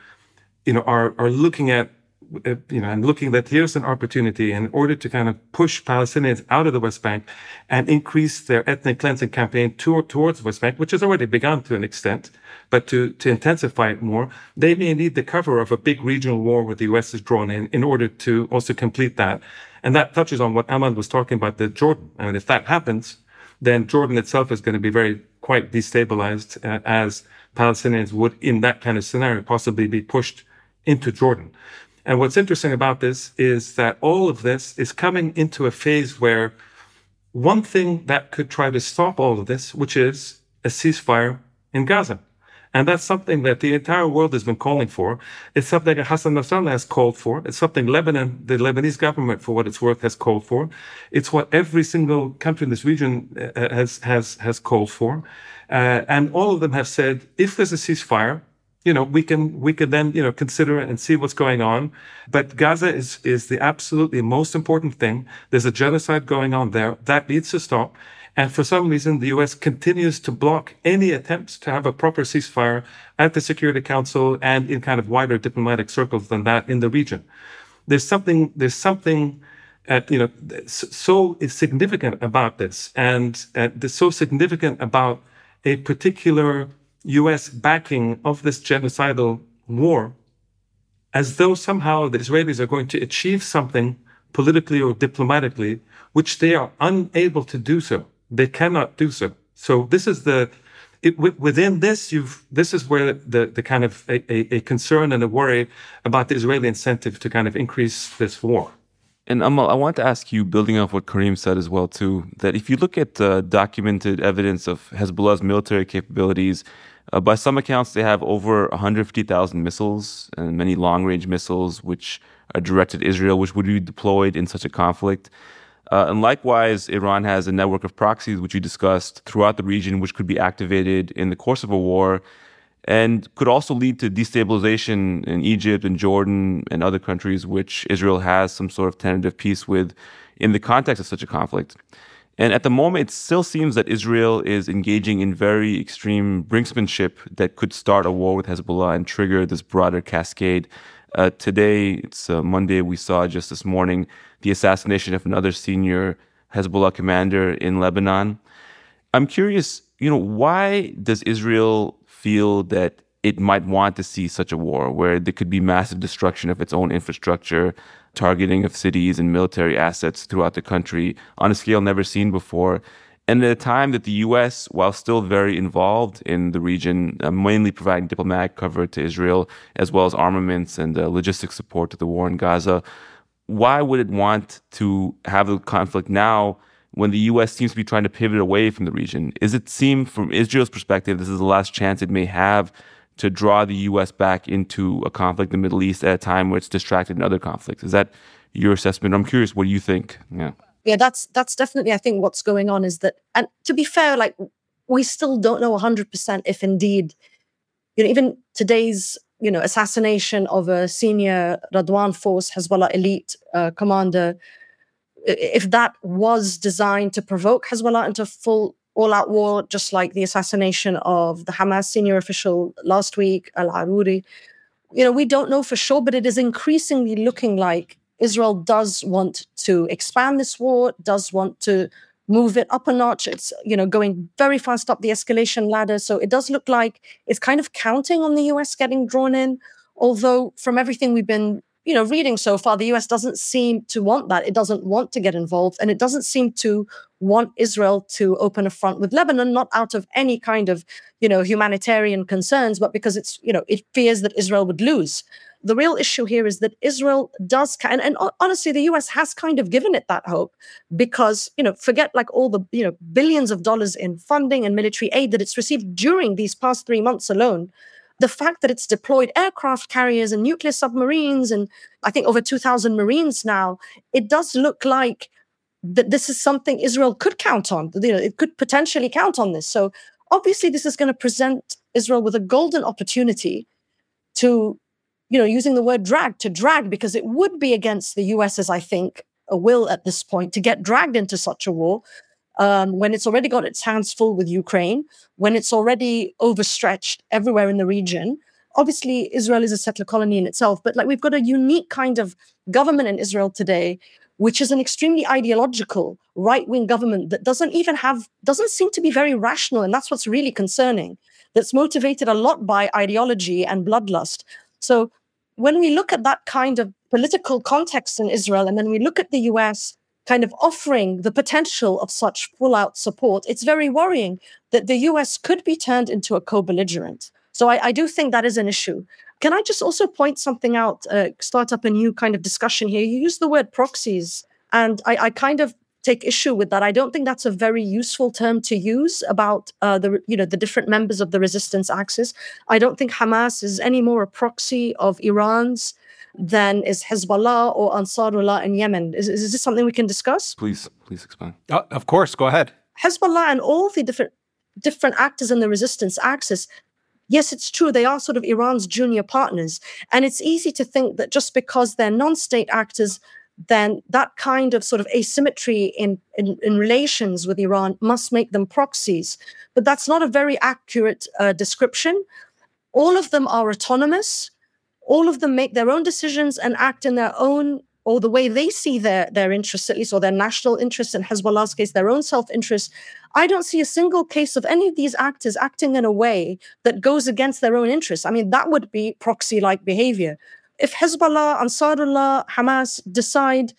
looking at, and looking that here's an opportunity in order to kind of push Palestinians out of the West Bank and increase their ethnic cleansing campaign towards the West Bank, which has already begun to an extent, but to intensify it more, they may need the cover of a big regional war where the U.S. is drawn in order to also complete that. And that touches on what Amal was talking about, the Jordan. I mean, if that happens, then Jordan itself is going to be quite destabilized, as Palestinians would, in that kind of scenario, possibly be pushed into Jordan. And what's interesting about this is that all of this is coming into a phase where one thing that could try to stop all of this, which is a ceasefire in Gaza. And that's something that the entire world has been calling for. It's something that Hassan Nasrallah has called for. It's something the Lebanese government, for what it's worth, has called for. It's what every single country in this region has called for. And all of them have said, if there's a ceasefire, we can then, consider it and see what's going on. But Gaza is the absolutely most important thing. There's a genocide going on there. That needs to stop. And for some reason, the U.S. continues to block any attempts to have a proper ceasefire at the Security Council and in kind of wider diplomatic circles than that in the region. There's something so significant about this, and so significant about a particular U.S. backing of this genocidal war, as though somehow the Israelis are going to achieve something politically or diplomatically, which they are unable to do so. They cannot do so. So this is within this, this is where the kind of a concern and a worry about the Israeli incentive to kind of increase this war. And Amal, I want to ask you, building off what Karim said as well, too, that if you look at documented evidence of Hezbollah's military capabilities, by some accounts, they have over 150,000 missiles and many long-range missiles which are directed at Israel, which would be deployed in such a conflict. And likewise, Iran has a network of proxies, which you discussed, throughout the region, which could be activated in the course of a war and could also lead to destabilization in Egypt and Jordan and other countries which Israel has some sort of tentative peace with in the context of such a conflict. And at the moment, it still seems that Israel is engaging in very extreme brinksmanship that could start a war with Hezbollah and trigger this broader cascade. Today, it's Monday, we saw just this morning the assassination of another senior Hezbollah commander in Lebanon. I'm curious, why does Israel feel that it might want to see such a war where there could be massive destruction of its own infrastructure, targeting of cities and military assets throughout the country on a scale never seen before? And at a time that the U.S., while still very involved in the region, mainly providing diplomatic cover to Israel, as well as armaments and logistic support to the war in Gaza, why would it want to have the conflict now when the U.S. seems to be trying to pivot away from the region? Is it seem, from Israel's perspective, this is the last chance it may have to draw the U.S. back into a conflict in the Middle East at a time where it's distracted in other conflicts? Is that your assessment? I'm curious, what do you think? Yeah, that's definitely, I think, what's going on is that, and to be fair, we still don't know 100% if indeed, even today's, assassination of a senior Radwan Force Hezbollah elite commander, if that was designed to provoke Hezbollah into full all-out war, just like the assassination of the Hamas senior official last week, Al-Aruri, we don't know for sure, but it is increasingly looking like Israel does want to expand this war, does want to move it up a notch. It's, going very fast up the escalation ladder. So it does look like it's kind of counting on the US getting drawn in. Although from everything we've been, reading so far, the US doesn't seem to want that. It doesn't want to get involved. And it doesn't seem to want Israel to open a front with Lebanon, not out of any kind of, humanitarian concerns, but because it's, it fears that Israel would lose. The real issue here is that Israel does, and honestly, the US has kind of given it that hope because, forget all the, billions of dollars in funding and military aid that it's received during these past 3 months alone. The fact that it's deployed aircraft carriers and nuclear submarines, and I think over 2,000 Marines now, it does look like that this is something Israel could count on. It could potentially count on this. So obviously, this is going to present Israel with a golden opportunity to, using the word drag, because it would be against the US's, I think, a will at this point to get dragged into such a war when it's already got its hands full with Ukraine, when it's already overstretched everywhere in the region. Obviously, Israel is a settler colony in itself, but we've got a unique kind of government in Israel today, which is an extremely ideological right-wing government that doesn't seem to be very rational. And that's what's really concerning. That's motivated a lot by ideology and bloodlust. So when we look at that kind of political context in Israel, and then we look at the US kind of offering the potential of such full-out support, it's very worrying that the US could be turned into a co-belligerent. So I do think that is an issue. Can I just also point something out, start up a new kind of discussion here? You use the word proxies, and I kind of take issue with that. I don't think that's a very useful term to use about the different members of the resistance axis. I don't think Hamas is any more a proxy of Iran's than is Hezbollah or Ansarullah in Yemen. Is this something we can discuss? Please explain. Of course, go ahead. Hezbollah and all the different actors in the resistance axis, yes, it's true, they are sort of Iran's junior partners. And it's easy to think that just because they're non-state actors, then that kind of sort of asymmetry in relations with Iran must make them proxies. But that's not a very accurate description. All of them are autonomous. All of them make their own decisions and act in their own, or the way they see their interests, at least, or their national interests, in Hezbollah's case, their own self-interest. I don't see a single case of any of these actors acting in a way that goes against their own interests. I mean, that would be proxy-like behavior. If Hezbollah, Ansarullah, Hamas decide,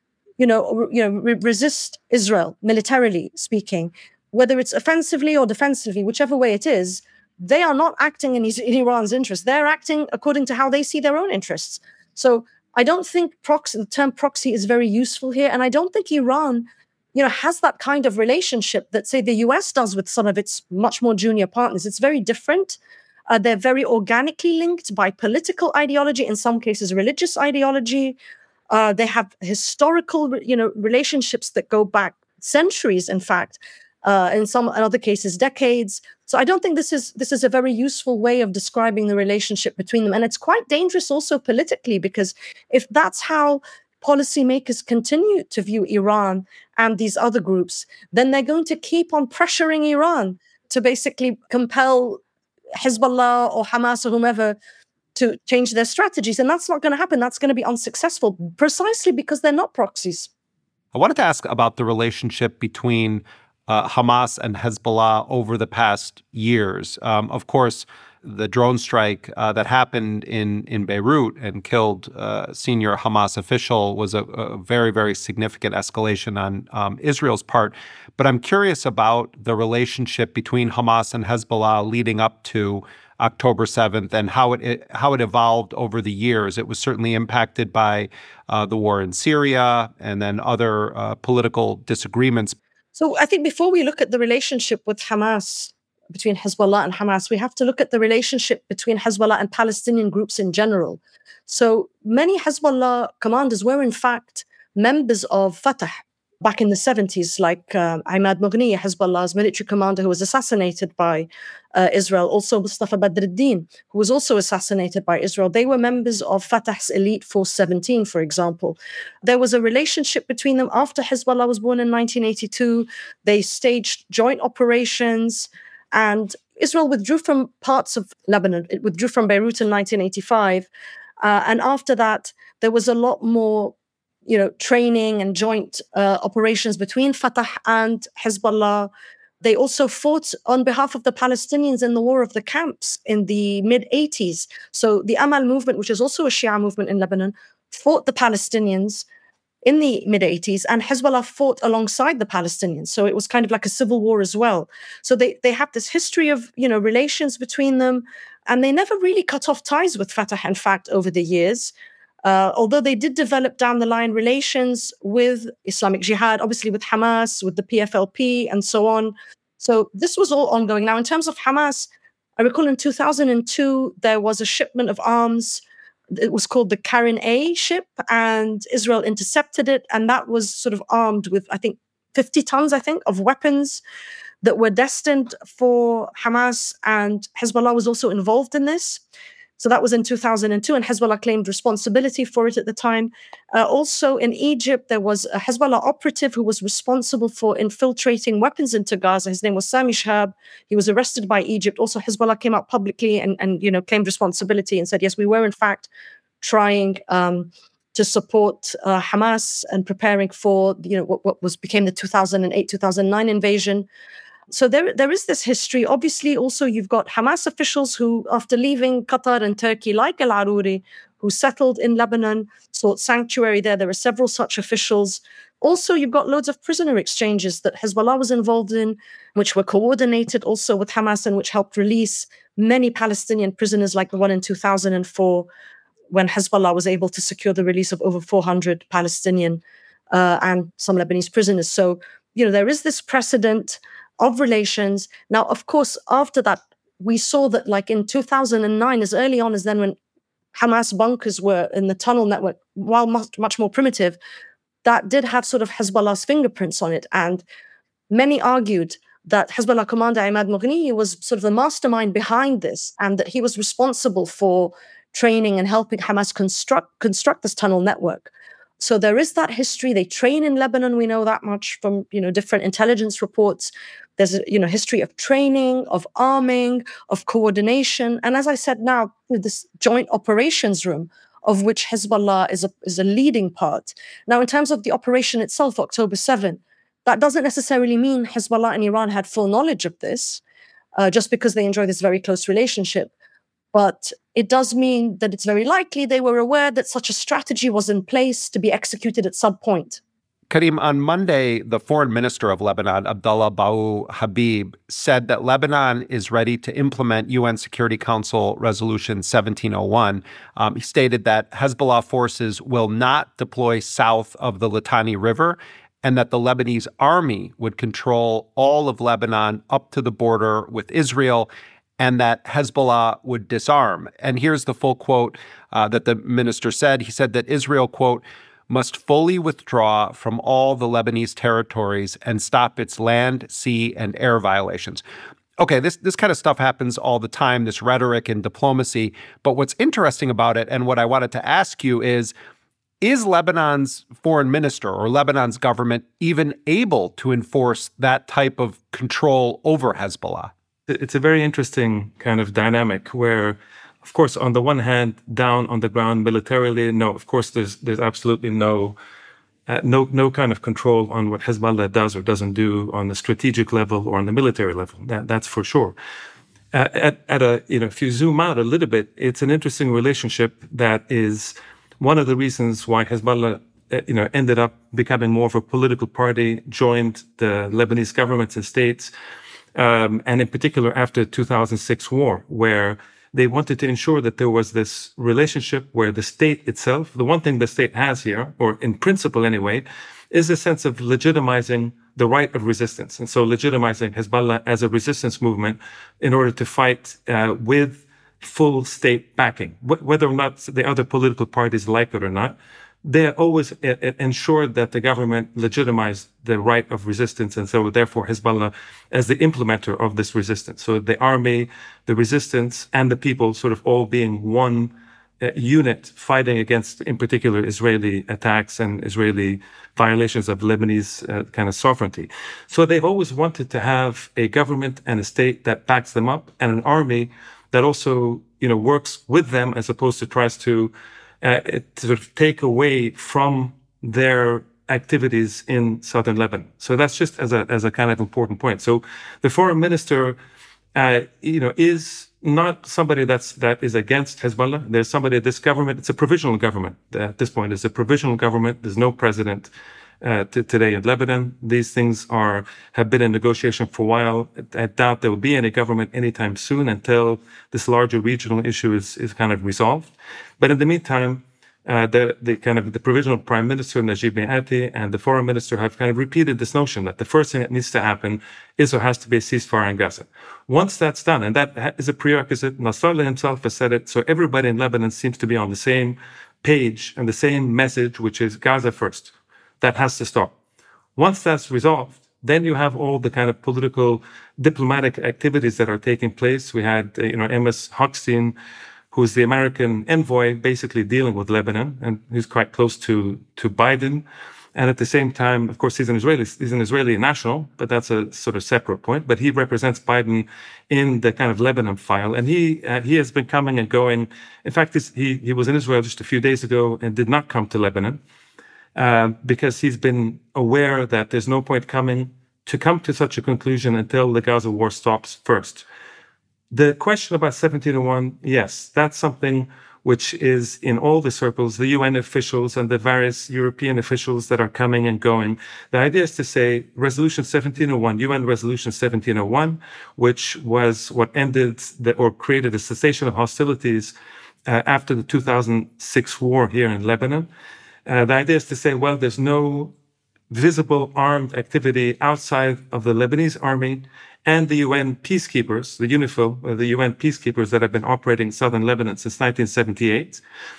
resist Israel, militarily speaking, whether it's offensively or defensively, whichever way it is, they are not acting in Iran's interest. They're acting according to how they see their own interests. So I don't think the term proxy is very useful here. And I don't think Iran, has that kind of relationship that, say, the US does with some of its much more junior partners. It's very different. They're very organically linked by political ideology, in some cases religious ideology. They have historical, relationships that go back centuries, in fact, in other cases, decades. So I don't think this is a very useful way of describing the relationship between them. And it's quite dangerous also politically, because if that's how policymakers continue to view Iran and these other groups, then they're going to keep on pressuring Iran to basically compel Hezbollah or Hamas or whomever to change their strategies. And that's not going to happen. That's going to be unsuccessful, precisely because they're not proxies. I wanted to ask about the relationship between Hamas and Hezbollah over the past years. Of course, the drone strike that happened in Beirut and killed a senior Hamas official was a very, very significant escalation on Israel's part. But I'm curious about the relationship between Hamas and Hezbollah leading up to October 7th and how it evolved over the years. It was certainly impacted by the war in Syria and then other political disagreements. So I think before we look at the relationship with Hamas, between Hezbollah and Hamas, we have to look at the relationship between Hezbollah and Palestinian groups in general. So many Hezbollah commanders were in fact members of Fatah back in the 70s, like Imad Mughni, Hezbollah's military commander who was assassinated by Israel. Also Mustafa Badruddin, who was also assassinated by Israel. They were members of Fatah's Elite Force 17, for example. There was a relationship between them after Hezbollah was born in 1982. They staged joint operations. And Israel withdrew from parts of Lebanon. It withdrew from Beirut in 1985. And after that, there was a lot more, training and joint operations between Fatah and Hezbollah. They also fought on behalf of the Palestinians in the War of the Camps in the mid-80s. So the Amal movement, which is also a Shia movement in Lebanon, fought the Palestinians in the mid-80s, and Hezbollah fought alongside the Palestinians. So it was kind of like a civil war as well. So they have this history of, relations between them, and they never really cut off ties with Fatah, in fact, over the years. Although they did develop down the line relations with Islamic Jihad, obviously with Hamas, with the PFLP, and so on. So this was all ongoing. Now, in terms of Hamas, I recall in 2002, there was a shipment of arms. It was called the Karin A ship, and Israel intercepted it. And that was sort of armed with, 50 tons, of weapons that were destined for Hamas. And Hezbollah was also involved in this. So that was in 2002, and Hezbollah claimed responsibility for it at the time. Also in Egypt, there was a Hezbollah operative who was responsible for infiltrating weapons into Gaza. His name was Sami Shahab. He was arrested by Egypt. Also, Hezbollah came out publicly and claimed responsibility and said, yes, we were in fact trying to support Hamas and preparing for what became the 2008-2009 invasion. So there is this history. Obviously, also you've got Hamas officials who, after leaving Qatar and Turkey, like Al-Aruri, who settled in Lebanon, sought sanctuary there. There are several such officials. Also, you've got loads of prisoner exchanges that Hezbollah was involved in, which were coordinated also with Hamas and which helped release many Palestinian prisoners, like the one in 2004, when Hezbollah was able to secure the release of over 400 Palestinian and some Lebanese prisoners. So, there is this precedent of relations. Now, of course, after that, we saw that like in 2009, as early on as then when Hamas bunkers were in the tunnel network, while much more primitive, that did have sort of Hezbollah's fingerprints on it. And many argued that Hezbollah commander Imad Mughni was sort of the mastermind behind this, and that he was responsible for training and helping Hamas construct this tunnel network. So there is that history. They train in Lebanon. We know that much from, different intelligence reports. There's a, history of training, of arming, of coordination. And as I said now, with this joint operations room, of which Hezbollah is a leading part. Now, in terms of the operation itself, October 7, that doesn't necessarily mean Hezbollah and Iran had full knowledge of this, just because they enjoy this very close relationship. But it does mean that it's very likely they were aware that such a strategy was in place to be executed at some point. Karim, on Monday, the foreign minister of Lebanon, Abdallah Ba'ou Habib, said that Lebanon is ready to implement UN Security Council Resolution 1701. He stated that Hezbollah forces will not deploy south of the Litani River and that the Lebanese army would control all of Lebanon up to the border with Israel, and that Hezbollah would disarm. And here's the full quote that the minister said. He said that Israel, quote, must fully withdraw from all the Lebanese territories and stop its land, sea, and air violations. Okay, this kind of stuff happens all the time, this rhetoric and diplomacy. But what's interesting about it, and what I wanted to ask you is Lebanon's foreign minister or Lebanon's government even able to enforce that type of control over Hezbollah? It's a very interesting kind of dynamic where, of course, on the one hand, down on the ground militarily, no, of course, there's absolutely no kind of control on what Hezbollah does or doesn't do on the strategic level or on the military level. That's for sure. If you zoom out a little bit, it's an interesting relationship that is one of the reasons why Hezbollah, ended up becoming more of a political party, joined the Lebanese governments and states, and in particular after the 2006 war, where they wanted to ensure that there was this relationship where the state itself, the one thing the state has here, or in principle anyway, is a sense of legitimizing the right of resistance. And so legitimizing Hezbollah as a resistance movement in order to fight with full state backing. Whether or not the other political parties like it or not, they always ensured that the government legitimized the right of resistance. And so therefore Hezbollah as the implementer of this resistance. So the army, the resistance, and the people sort of all being one unit fighting against, in particular, Israeli attacks and Israeli violations of Lebanese kind of sovereignty. So they've always wanted to have a government and a state that backs them up, and an army that also, works with them as opposed to tries to sort of take away from their activities in southern Lebanon. So that's just as a kind of important point. So the foreign minister, is not somebody that is against Hezbollah. There's somebody, this government, it's a provisional government. At this point, it's a provisional government. There's no president today in Lebanon. These things have been in negotiation for a while. I doubt there will be any government anytime soon until this larger regional issue is kind of resolved. But in the meantime, the provisional prime minister, Najib Mikati, and the foreign minister have kind of repeated this notion that the first thing that needs to happen is there has to be a ceasefire in Gaza. Once that's done, and that is a prerequisite, Nasrallah himself has said it, so everybody in Lebanon seems to be on the same page and the same message, which is Gaza first. That has to stop. Once that's resolved, then you have all the kind of political, diplomatic activities that are taking place. We had, Amos Hochstein, who's the American envoy, basically dealing with Lebanon, and who's quite close to Biden. And at the same time, of course, he's an Israeli national, but that's a sort of separate point. But he represents Biden in the kind of Lebanon file, and he has been coming and going. In fact, he was in Israel just a few days ago and did not come to Lebanon. Because he's been aware that there's no point come to such a conclusion until the Gaza war stops first. The question about 1701, yes, that's something which is in all the circles, the UN officials and the various European officials that are coming and going. The idea is to say Resolution 1701, UN Resolution 1701, which was what ended or created a cessation of hostilities after the 2006 war here in Lebanon. The idea is to say, well, there's no visible armed activity outside of the Lebanese army and the UN peacekeepers, the UNIFIL, the UN peacekeepers that have been operating in southern Lebanon since 1978.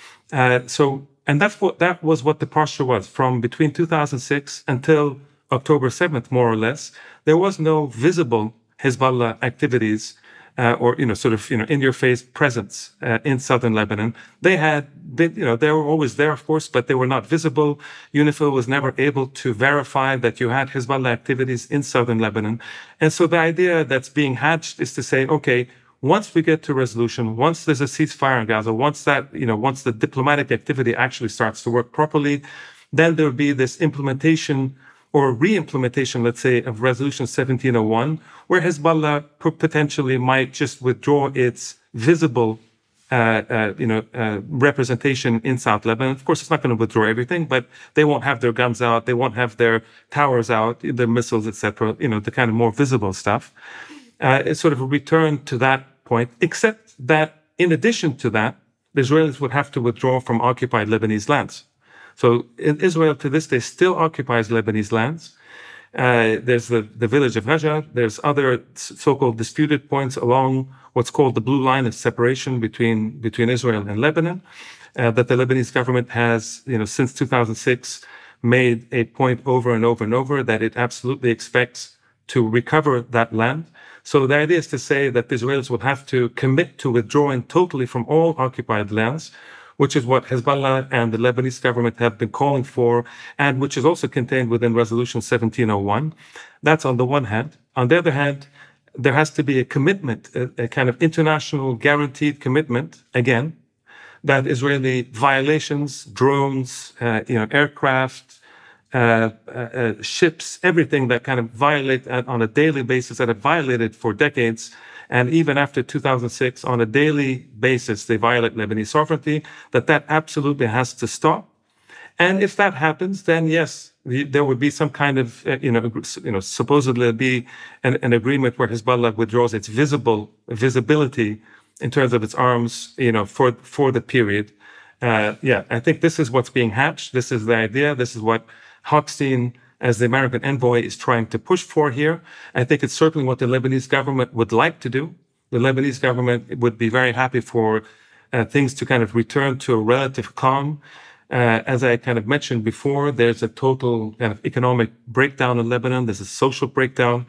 And that was what the posture was from between 2006 until October 7th, more or less. There was no visible Hezbollah activities in-your-face presence in southern Lebanon. They were always there, of course, but they were not visible. UNIFIL was never able to verify that you had Hezbollah activities in southern Lebanon. And so the idea that's being hatched is to say, okay, once we get to resolution, once there's a ceasefire in Gaza, once the diplomatic activity actually starts to work properly, then there will be this implementation or re-implementation, let's say, of Resolution 1701, where Hezbollah potentially might just withdraw its visible, representation in South Lebanon. Of course, it's not going to withdraw everything, but they won't have their guns out, they won't have their towers out, their missiles, etc. The kind of more visible stuff. It's sort of a return to that point, except that in addition to that, the Israelis would have to withdraw from occupied Lebanese lands. So Israel to this day still occupies Lebanese lands. There's the village of Rajab. There's other so-called disputed points along what's called the blue line of separation between Israel and Lebanon, that the Lebanese government has, since 2006, made a point over and over and over that it absolutely expects to recover that land. So the idea is to say that the Israelis will have to commit to withdrawing totally from all occupied lands, which is what Hezbollah and the Lebanese government have been calling for, and which is also contained within Resolution 1701. That's on the one hand. On the other hand, there has to be a commitment, a kind of international guaranteed commitment, again, that Israeli violations, drones, aircraft, ships, everything that kind of violate on a daily basis, that have violated for decades, and even after 2006, on a daily basis, they violate Lebanese sovereignty, that absolutely has to stop. And if that happens, then yes, there would be some kind of, supposedly be an agreement where Hezbollah withdraws its visibility in terms of its arms, for the period. I think this is what's being hatched. This is the idea. This is what Hochstein, as the American envoy, is trying to push for here. I think it's certainly what the Lebanese government would like to do. The Lebanese government would be very happy for things to kind of return to a relative calm. As I kind of mentioned before, there's a total kind of economic breakdown in Lebanon. There's a social breakdown.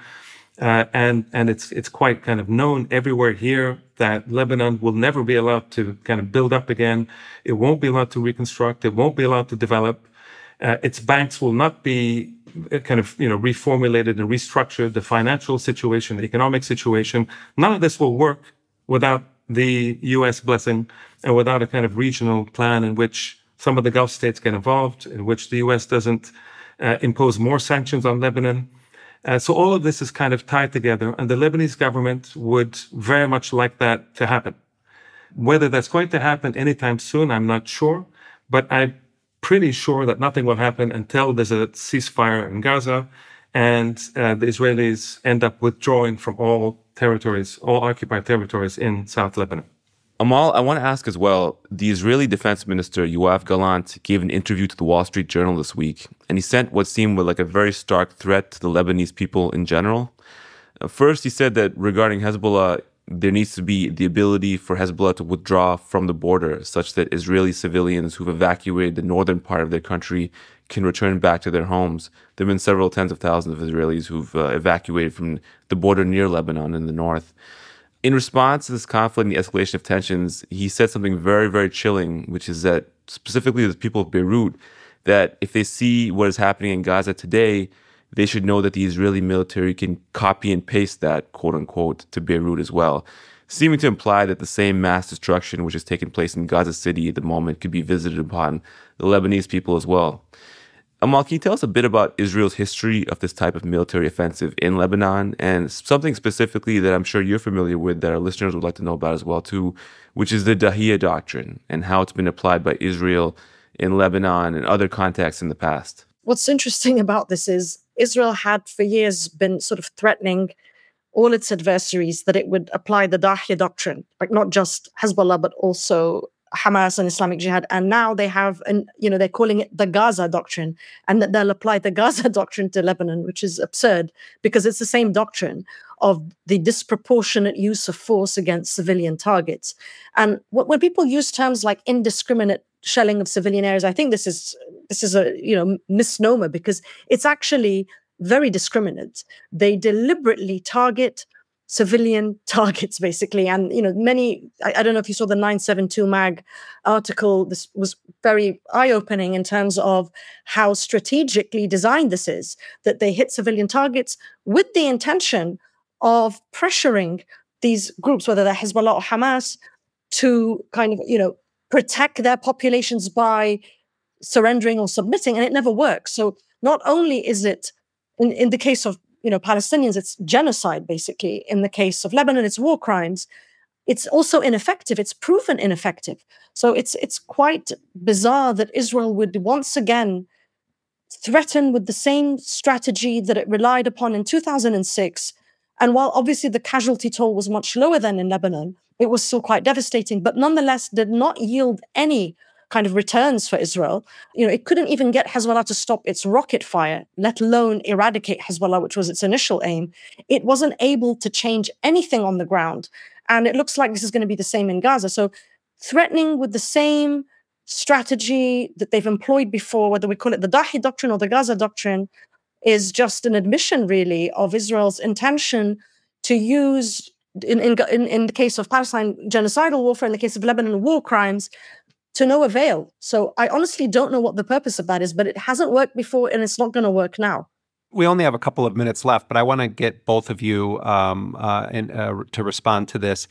And it's quite kind of known everywhere here that Lebanon will never be allowed to kind of build up again. It won't be allowed to reconstruct. It won't be allowed to develop. Its banks will not be kind of, reformulated and restructured. The financial situation, the economic situation, none of this will work without the U.S. blessing and without a kind of regional plan in which some of the Gulf states get involved, in which the U.S. doesn't impose more sanctions on Lebanon. So all of this is kind of tied together, and the Lebanese government would very much like that to happen. Whether that's going to happen anytime soon, I'm not sure, but I'm pretty sure that nothing will happen until there's a ceasefire in Gaza and the Israelis end up withdrawing from all occupied territories in South Lebanon. Amal, I want to ask as well, the Israeli Defense Minister, Yoav Gallant, gave an interview to the Wall Street Journal this week, and he sent what seemed like a very stark threat to the Lebanese people in general. First, he said that regarding Hezbollah, there needs to be the ability for Hezbollah to withdraw from the border such that Israeli civilians who've evacuated the northern part of their country can return back to their homes. There have been several tens of thousands of Israelis who've evacuated from the border near Lebanon in the north. In response to this conflict and the escalation of tensions, he said something very, very chilling, which is that specifically to the people of Beirut, that if they see what is happening in Gaza today, they should know that the Israeli military can copy and paste that, quote unquote, to Beirut as well, seeming to imply that the same mass destruction which has taken place in Gaza City at the moment could be visited upon the Lebanese people as well. Amal, can you tell us a bit about Israel's history of this type of military offensive in Lebanon, and something specifically that I'm sure you're familiar with that our listeners would like to know about as well too, which is the Dahiyya Doctrine and how it's been applied by Israel in Lebanon and other contexts in the past? What's interesting about this is Israel had for years been sort of threatening all its adversaries that it would apply the Dahiyya Doctrine, like not just Hezbollah, but also Hamas and Islamic Jihad. And now they have, they're calling it the Gaza Doctrine, and that they'll apply the Gaza Doctrine to Lebanon, which is absurd because it's the same doctrine of the disproportionate use of force against civilian targets. And when people use terms like indiscriminate shelling of civilian areas, I think this is a misnomer because it's actually very discriminate. They deliberately target civilian targets, basically. And, I don't know if you saw the 972 Mag article. This was very eye-opening in terms of how strategically designed this is, that they hit civilian targets with the intention of pressuring these groups, whether they're Hezbollah or Hamas, to kind of, protect their populations by surrendering or submitting, and it never works. So not only is it, in the case of Palestinians, it's genocide, basically. In the case of Lebanon, it's war crimes. It's also ineffective. It's proven ineffective. So it's quite bizarre that Israel would once again threaten with the same strategy that it relied upon in 2006. And while obviously the casualty toll was much lower than in Lebanon, it was still quite devastating, but nonetheless did not yield any kind of returns for Israel. It couldn't even get Hezbollah to stop its rocket fire, let alone eradicate Hezbollah, which was its initial aim. It wasn't able to change anything on the ground. And it looks like this is going to be the same in Gaza. So threatening with the same strategy that they've employed before, whether we call it the Dahiyya Doctrine or the Gaza Doctrine, is just an admission, really, of Israel's intention to use, in the case of Palestine, genocidal warfare, in the case of Lebanon, war crimes, to no avail. So I honestly don't know what the purpose of that is, but it hasn't worked before and it's not going to work now. We only have a couple of minutes left, but I want to get both of you to respond to this.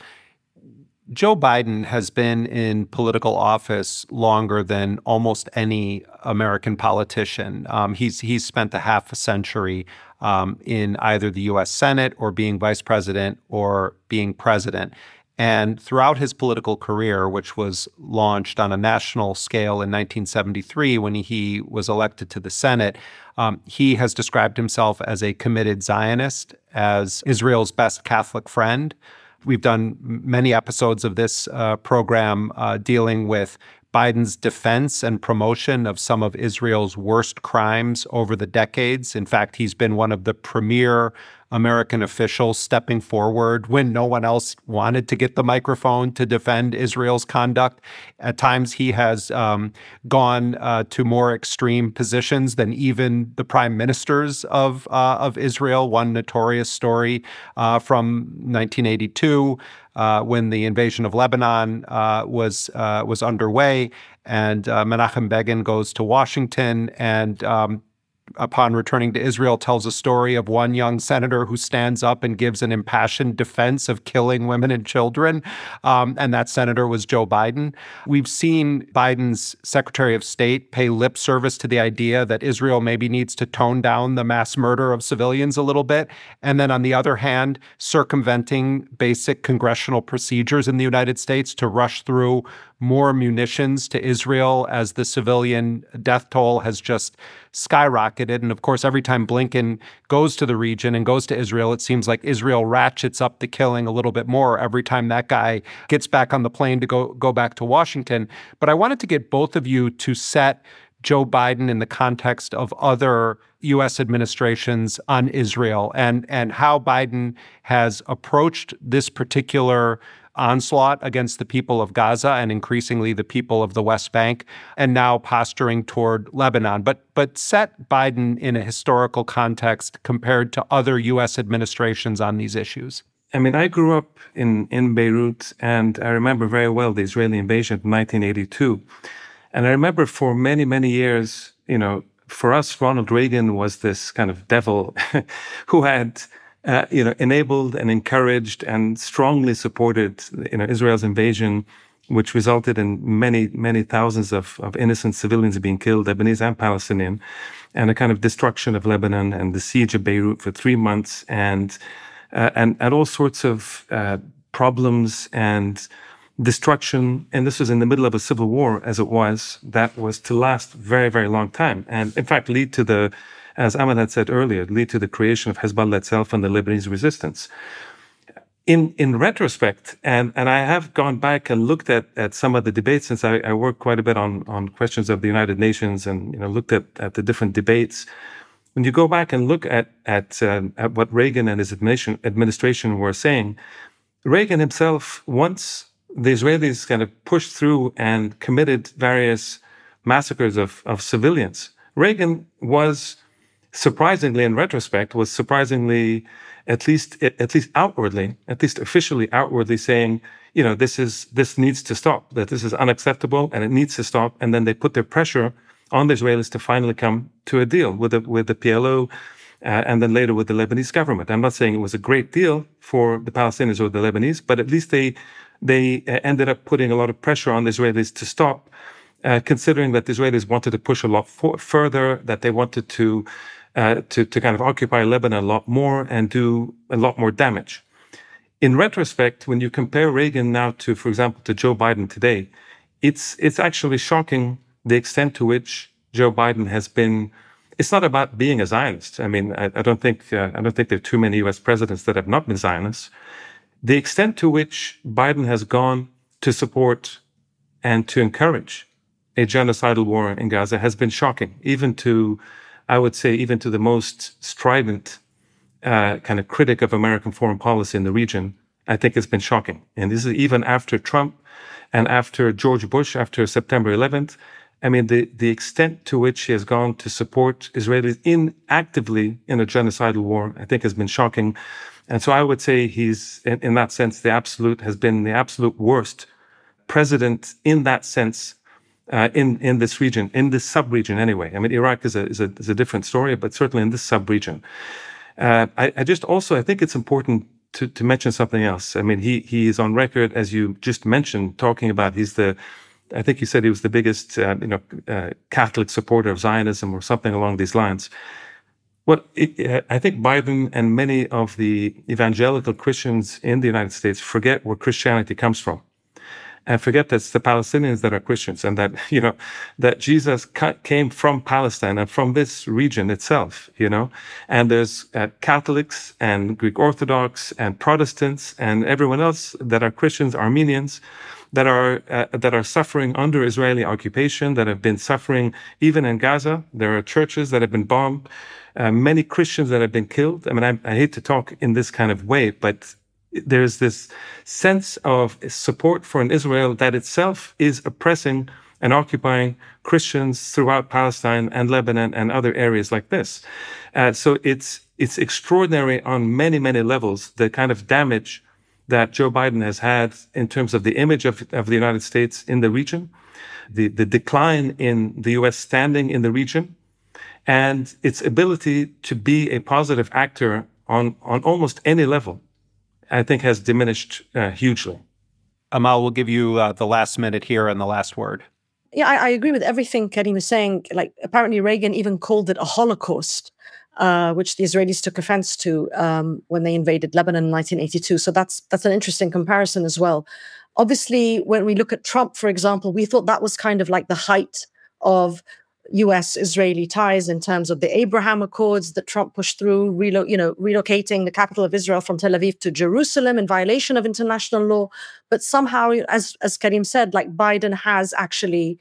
Joe Biden has been in political office longer than almost any American politician. He's spent a half a century in either the U.S. Senate or being vice president or being president. And throughout his political career, which was launched on a national scale in 1973 when he was elected to the Senate, he has described himself as a committed Zionist, as Israel's best Catholic friend. We've done many episodes of this program dealing with Biden's defense and promotion of some of Israel's worst crimes over the decades. In fact, he's been one of the premier American officials stepping forward when no one else wanted to get the microphone to defend Israel's conduct. At times, he has gone to more extreme positions than even the prime ministers of Israel. One notorious story from 1982, when the invasion of Lebanon was underway, and Menachem Begin goes to Washington and upon returning to Israel, tells a story of one young senator who stands up and gives an impassioned defense of killing women and children. And that senator was Joe Biden. We've seen Biden's Secretary of State pay lip service to the idea that Israel maybe needs to tone down the mass murder of civilians a little bit. And then on the other hand, circumventing basic congressional procedures in the United States to rush through more munitions to Israel as the civilian death toll has just skyrocketed. And of course, every time Blinken goes to the region and goes to Israel, it seems like Israel ratchets up the killing a little bit more every time that guy gets back on the plane to go back to Washington. But I wanted to get both of you to set Joe Biden in the context of other U.S. administrations on Israel and how Biden has approached this particular onslaught against the people of Gaza and increasingly the people of the West Bank, and now posturing toward Lebanon. But set Biden in a historical context compared to other U.S. administrations on these issues. I mean, I grew up in Beirut, and I remember very well the Israeli invasion of 1982. And I remember for many, many years, for us, Ronald Reagan was this kind of devil who had enabled and encouraged and strongly supported, Israel's invasion which resulted in many, many thousands of innocent civilians being killed, Lebanese and Palestinian, and a kind of destruction of Lebanon and the siege of Beirut for 3 months, and all sorts of problems and destruction. And this was in the middle of a civil war, as it was, that was to last very, very long time. And in fact, lead to the, as Ahmed had said earlier, lead to the creation of Hezbollah itself and the Lebanese resistance. In retrospect, and I have gone back and looked at some of the debates, since I work quite a bit on questions of the United Nations, and looked at the different debates. When you go back and look at what Reagan and his administration were saying, Reagan himself, once the Israelis kind of pushed through and committed various massacres of civilians, Reagan was surprisingly, in retrospect, at least outwardly, at least officially outwardly saying, this needs to stop, that this is unacceptable and it needs to stop. And then they put their pressure on the Israelis to finally come to a deal with the PLO, and then later with the Lebanese government. I'm not saying it was a great deal for the Palestinians or the Lebanese, but at least they ended up putting a lot of pressure on the Israelis to stop, considering that the Israelis wanted to push a lot further, that they wanted to kind of occupy Lebanon a lot more and do a lot more damage. In retrospect, when you compare Reagan now to, for example, to Joe Biden today, it's actually shocking the extent to which Joe Biden has been. It's not about being a Zionist. I mean, I don't think there are too many U.S. presidents that have not been Zionists. The extent to which Biden has gone to support and to encourage a genocidal war in Gaza has been shocking, I would say, even to the most strident kind of critic of American foreign policy in the region. I think it's been shocking. And this is even after Trump and after George Bush, after September 11th. I mean, the extent to which he has gone to support Israelis actively in a genocidal war, I think has been shocking. And so I would say he's, in that sense, has been the absolute worst president in that sense, in this region, in this sub-region anyway. I mean, Iraq is a different story, but certainly in this sub-region. I think it's important to mention something else. I mean, he is on record, as you just mentioned, talking about I think you said he was the biggest, Catholic supporter of Zionism or something along these lines. I think Biden and many of the evangelical Christians in the United States forget where Christianity comes from, and forget that it's the Palestinians that are Christians, and that, that Jesus came from Palestine and from this region itself, and there's Catholics and Greek Orthodox and Protestants and everyone else that are Christians, Armenians, that are suffering under Israeli occupation, that have been suffering even in Gaza. There are churches that have been bombed, many Christians that have been killed. I mean, I hate to talk in this kind of way, but there's this sense of support for an Israel that itself is oppressing and occupying Christians throughout Palestine and Lebanon and other areas like this. So it's extraordinary on many, many levels, the kind of damage that Joe Biden has had in terms of the image of the United States in the region, the decline in the U.S. standing in the region, and its ability to be a positive actor on almost any level, I think has diminished hugely. Amal, we'll give you the last minute here and the last word. Yeah, I agree with everything Karim is saying. Like, apparently Reagan even called it a Holocaust, which the Israelis took offense to when they invaded Lebanon in 1982. So that's an interesting comparison as well. Obviously, when we look at Trump, for example, we thought that was kind of like the height of U.S.-Israeli ties in terms of the Abraham Accords that Trump pushed through, relocating the capital of Israel from Tel Aviv to Jerusalem in violation of international law. But somehow, as Karim said, like, Biden has actually,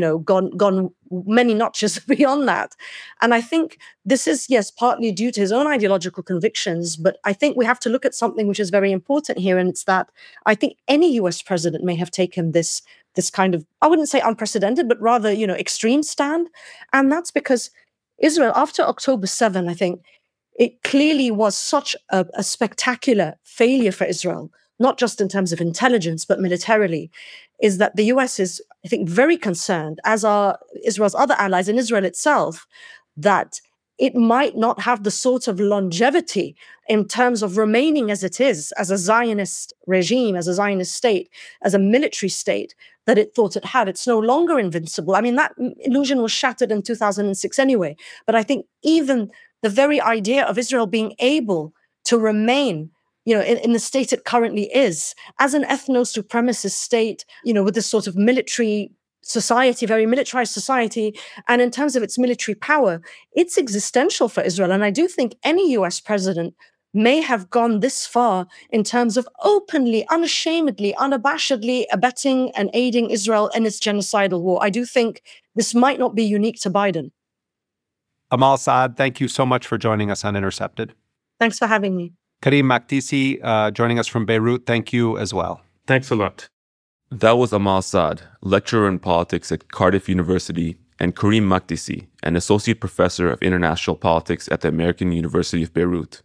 gone many notches beyond that. And I think this is, yes, partly due to his own ideological convictions, but I think we have to look at something which is very important here, and it's that I think any U.S. president may have taken this kind of, I wouldn't say unprecedented, but rather, extreme stand. And that's because Israel, after October 7, I think, it clearly was such a spectacular failure for Israel, not just in terms of intelligence, but militarily, is that the US is, I think, very concerned, as are Israel's other allies and Israel itself, that it might not have the sort of longevity in terms of remaining as it is, as a Zionist regime, as a Zionist state, as a military state that it thought it had. It's no longer invincible. I mean, that illusion was shattered in 2006 anyway. But I think even the very idea of Israel being able to remain, in the state it currently is, as an ethno-supremacist state, with this sort of military society, very militarized society, and in terms of its military power, it's existential for Israel. And I do think any US president may have gone this far in terms of openly, unashamedly, unabashedly abetting and aiding Israel in its genocidal war. I do think this might not be unique to Biden. Amal Saad, thank you so much for joining us on Intercepted. Thanks for having me. Karim Makdisi, joining us from Beirut, thank you as well. Thanks a lot. That was Amal Saad, lecturer in politics at Cardiff University, and Karim Makdisi, an associate professor of international politics at the American University of Beirut.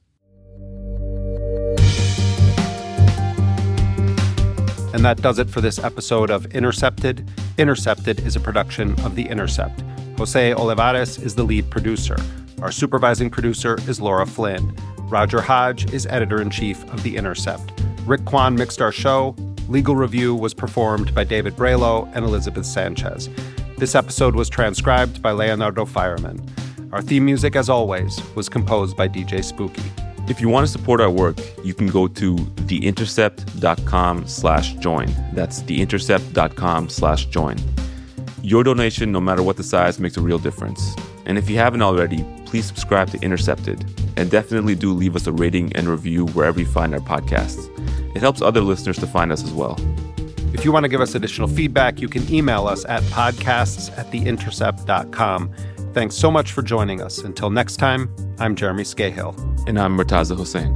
And that does it for this episode of Intercepted. Intercepted is a production of The Intercept. Jose Olivares is the lead producer. Our supervising producer is Laura Flynn. Roger Hodge is editor-in-chief of The Intercept. Rick Kwan mixed our show. Legal Review was performed by David Braylow and Elizabeth Sanchez. This episode was transcribed by Leonardo Fireman. Our theme music, as always, was composed by DJ Spooky. If you want to support our work, you can go to theintercept.com/join. That's theintercept.com/join. Your donation, no matter what the size, makes a real difference. And if you haven't already, please subscribe to Intercepted. And definitely do leave us a rating and review wherever you find our podcasts. It helps other listeners to find us as well. If you want to give us additional feedback, you can email us at podcasts@theintercept.com. Thanks so much for joining us. Until next time, I'm Jeremy Scahill. And I'm Murtaza Hussain.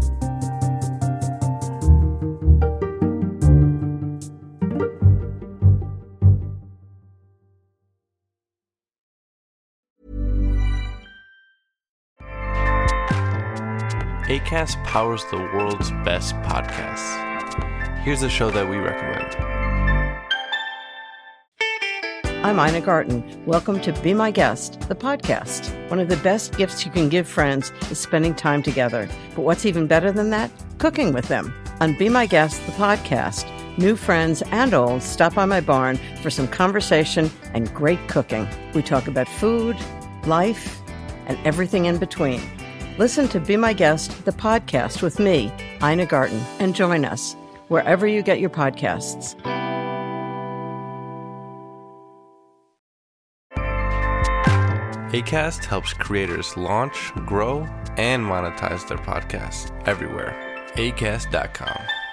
Acast powers the world's best podcasts. Here's a show that we recommend. I'm Ina Garten. Welcome to Be My Guest, the podcast. One of the best gifts you can give friends is spending time together. But what's even better than that? Cooking with them. On Be My Guest, the podcast, new friends and old stop by my barn for some conversation and great cooking. We talk about food, life, and everything in between. Listen to Be My Guest, the podcast with me, Ina Garten, and join us wherever you get your podcasts. Acast helps creators launch, grow, and monetize their podcasts everywhere. Acast.com.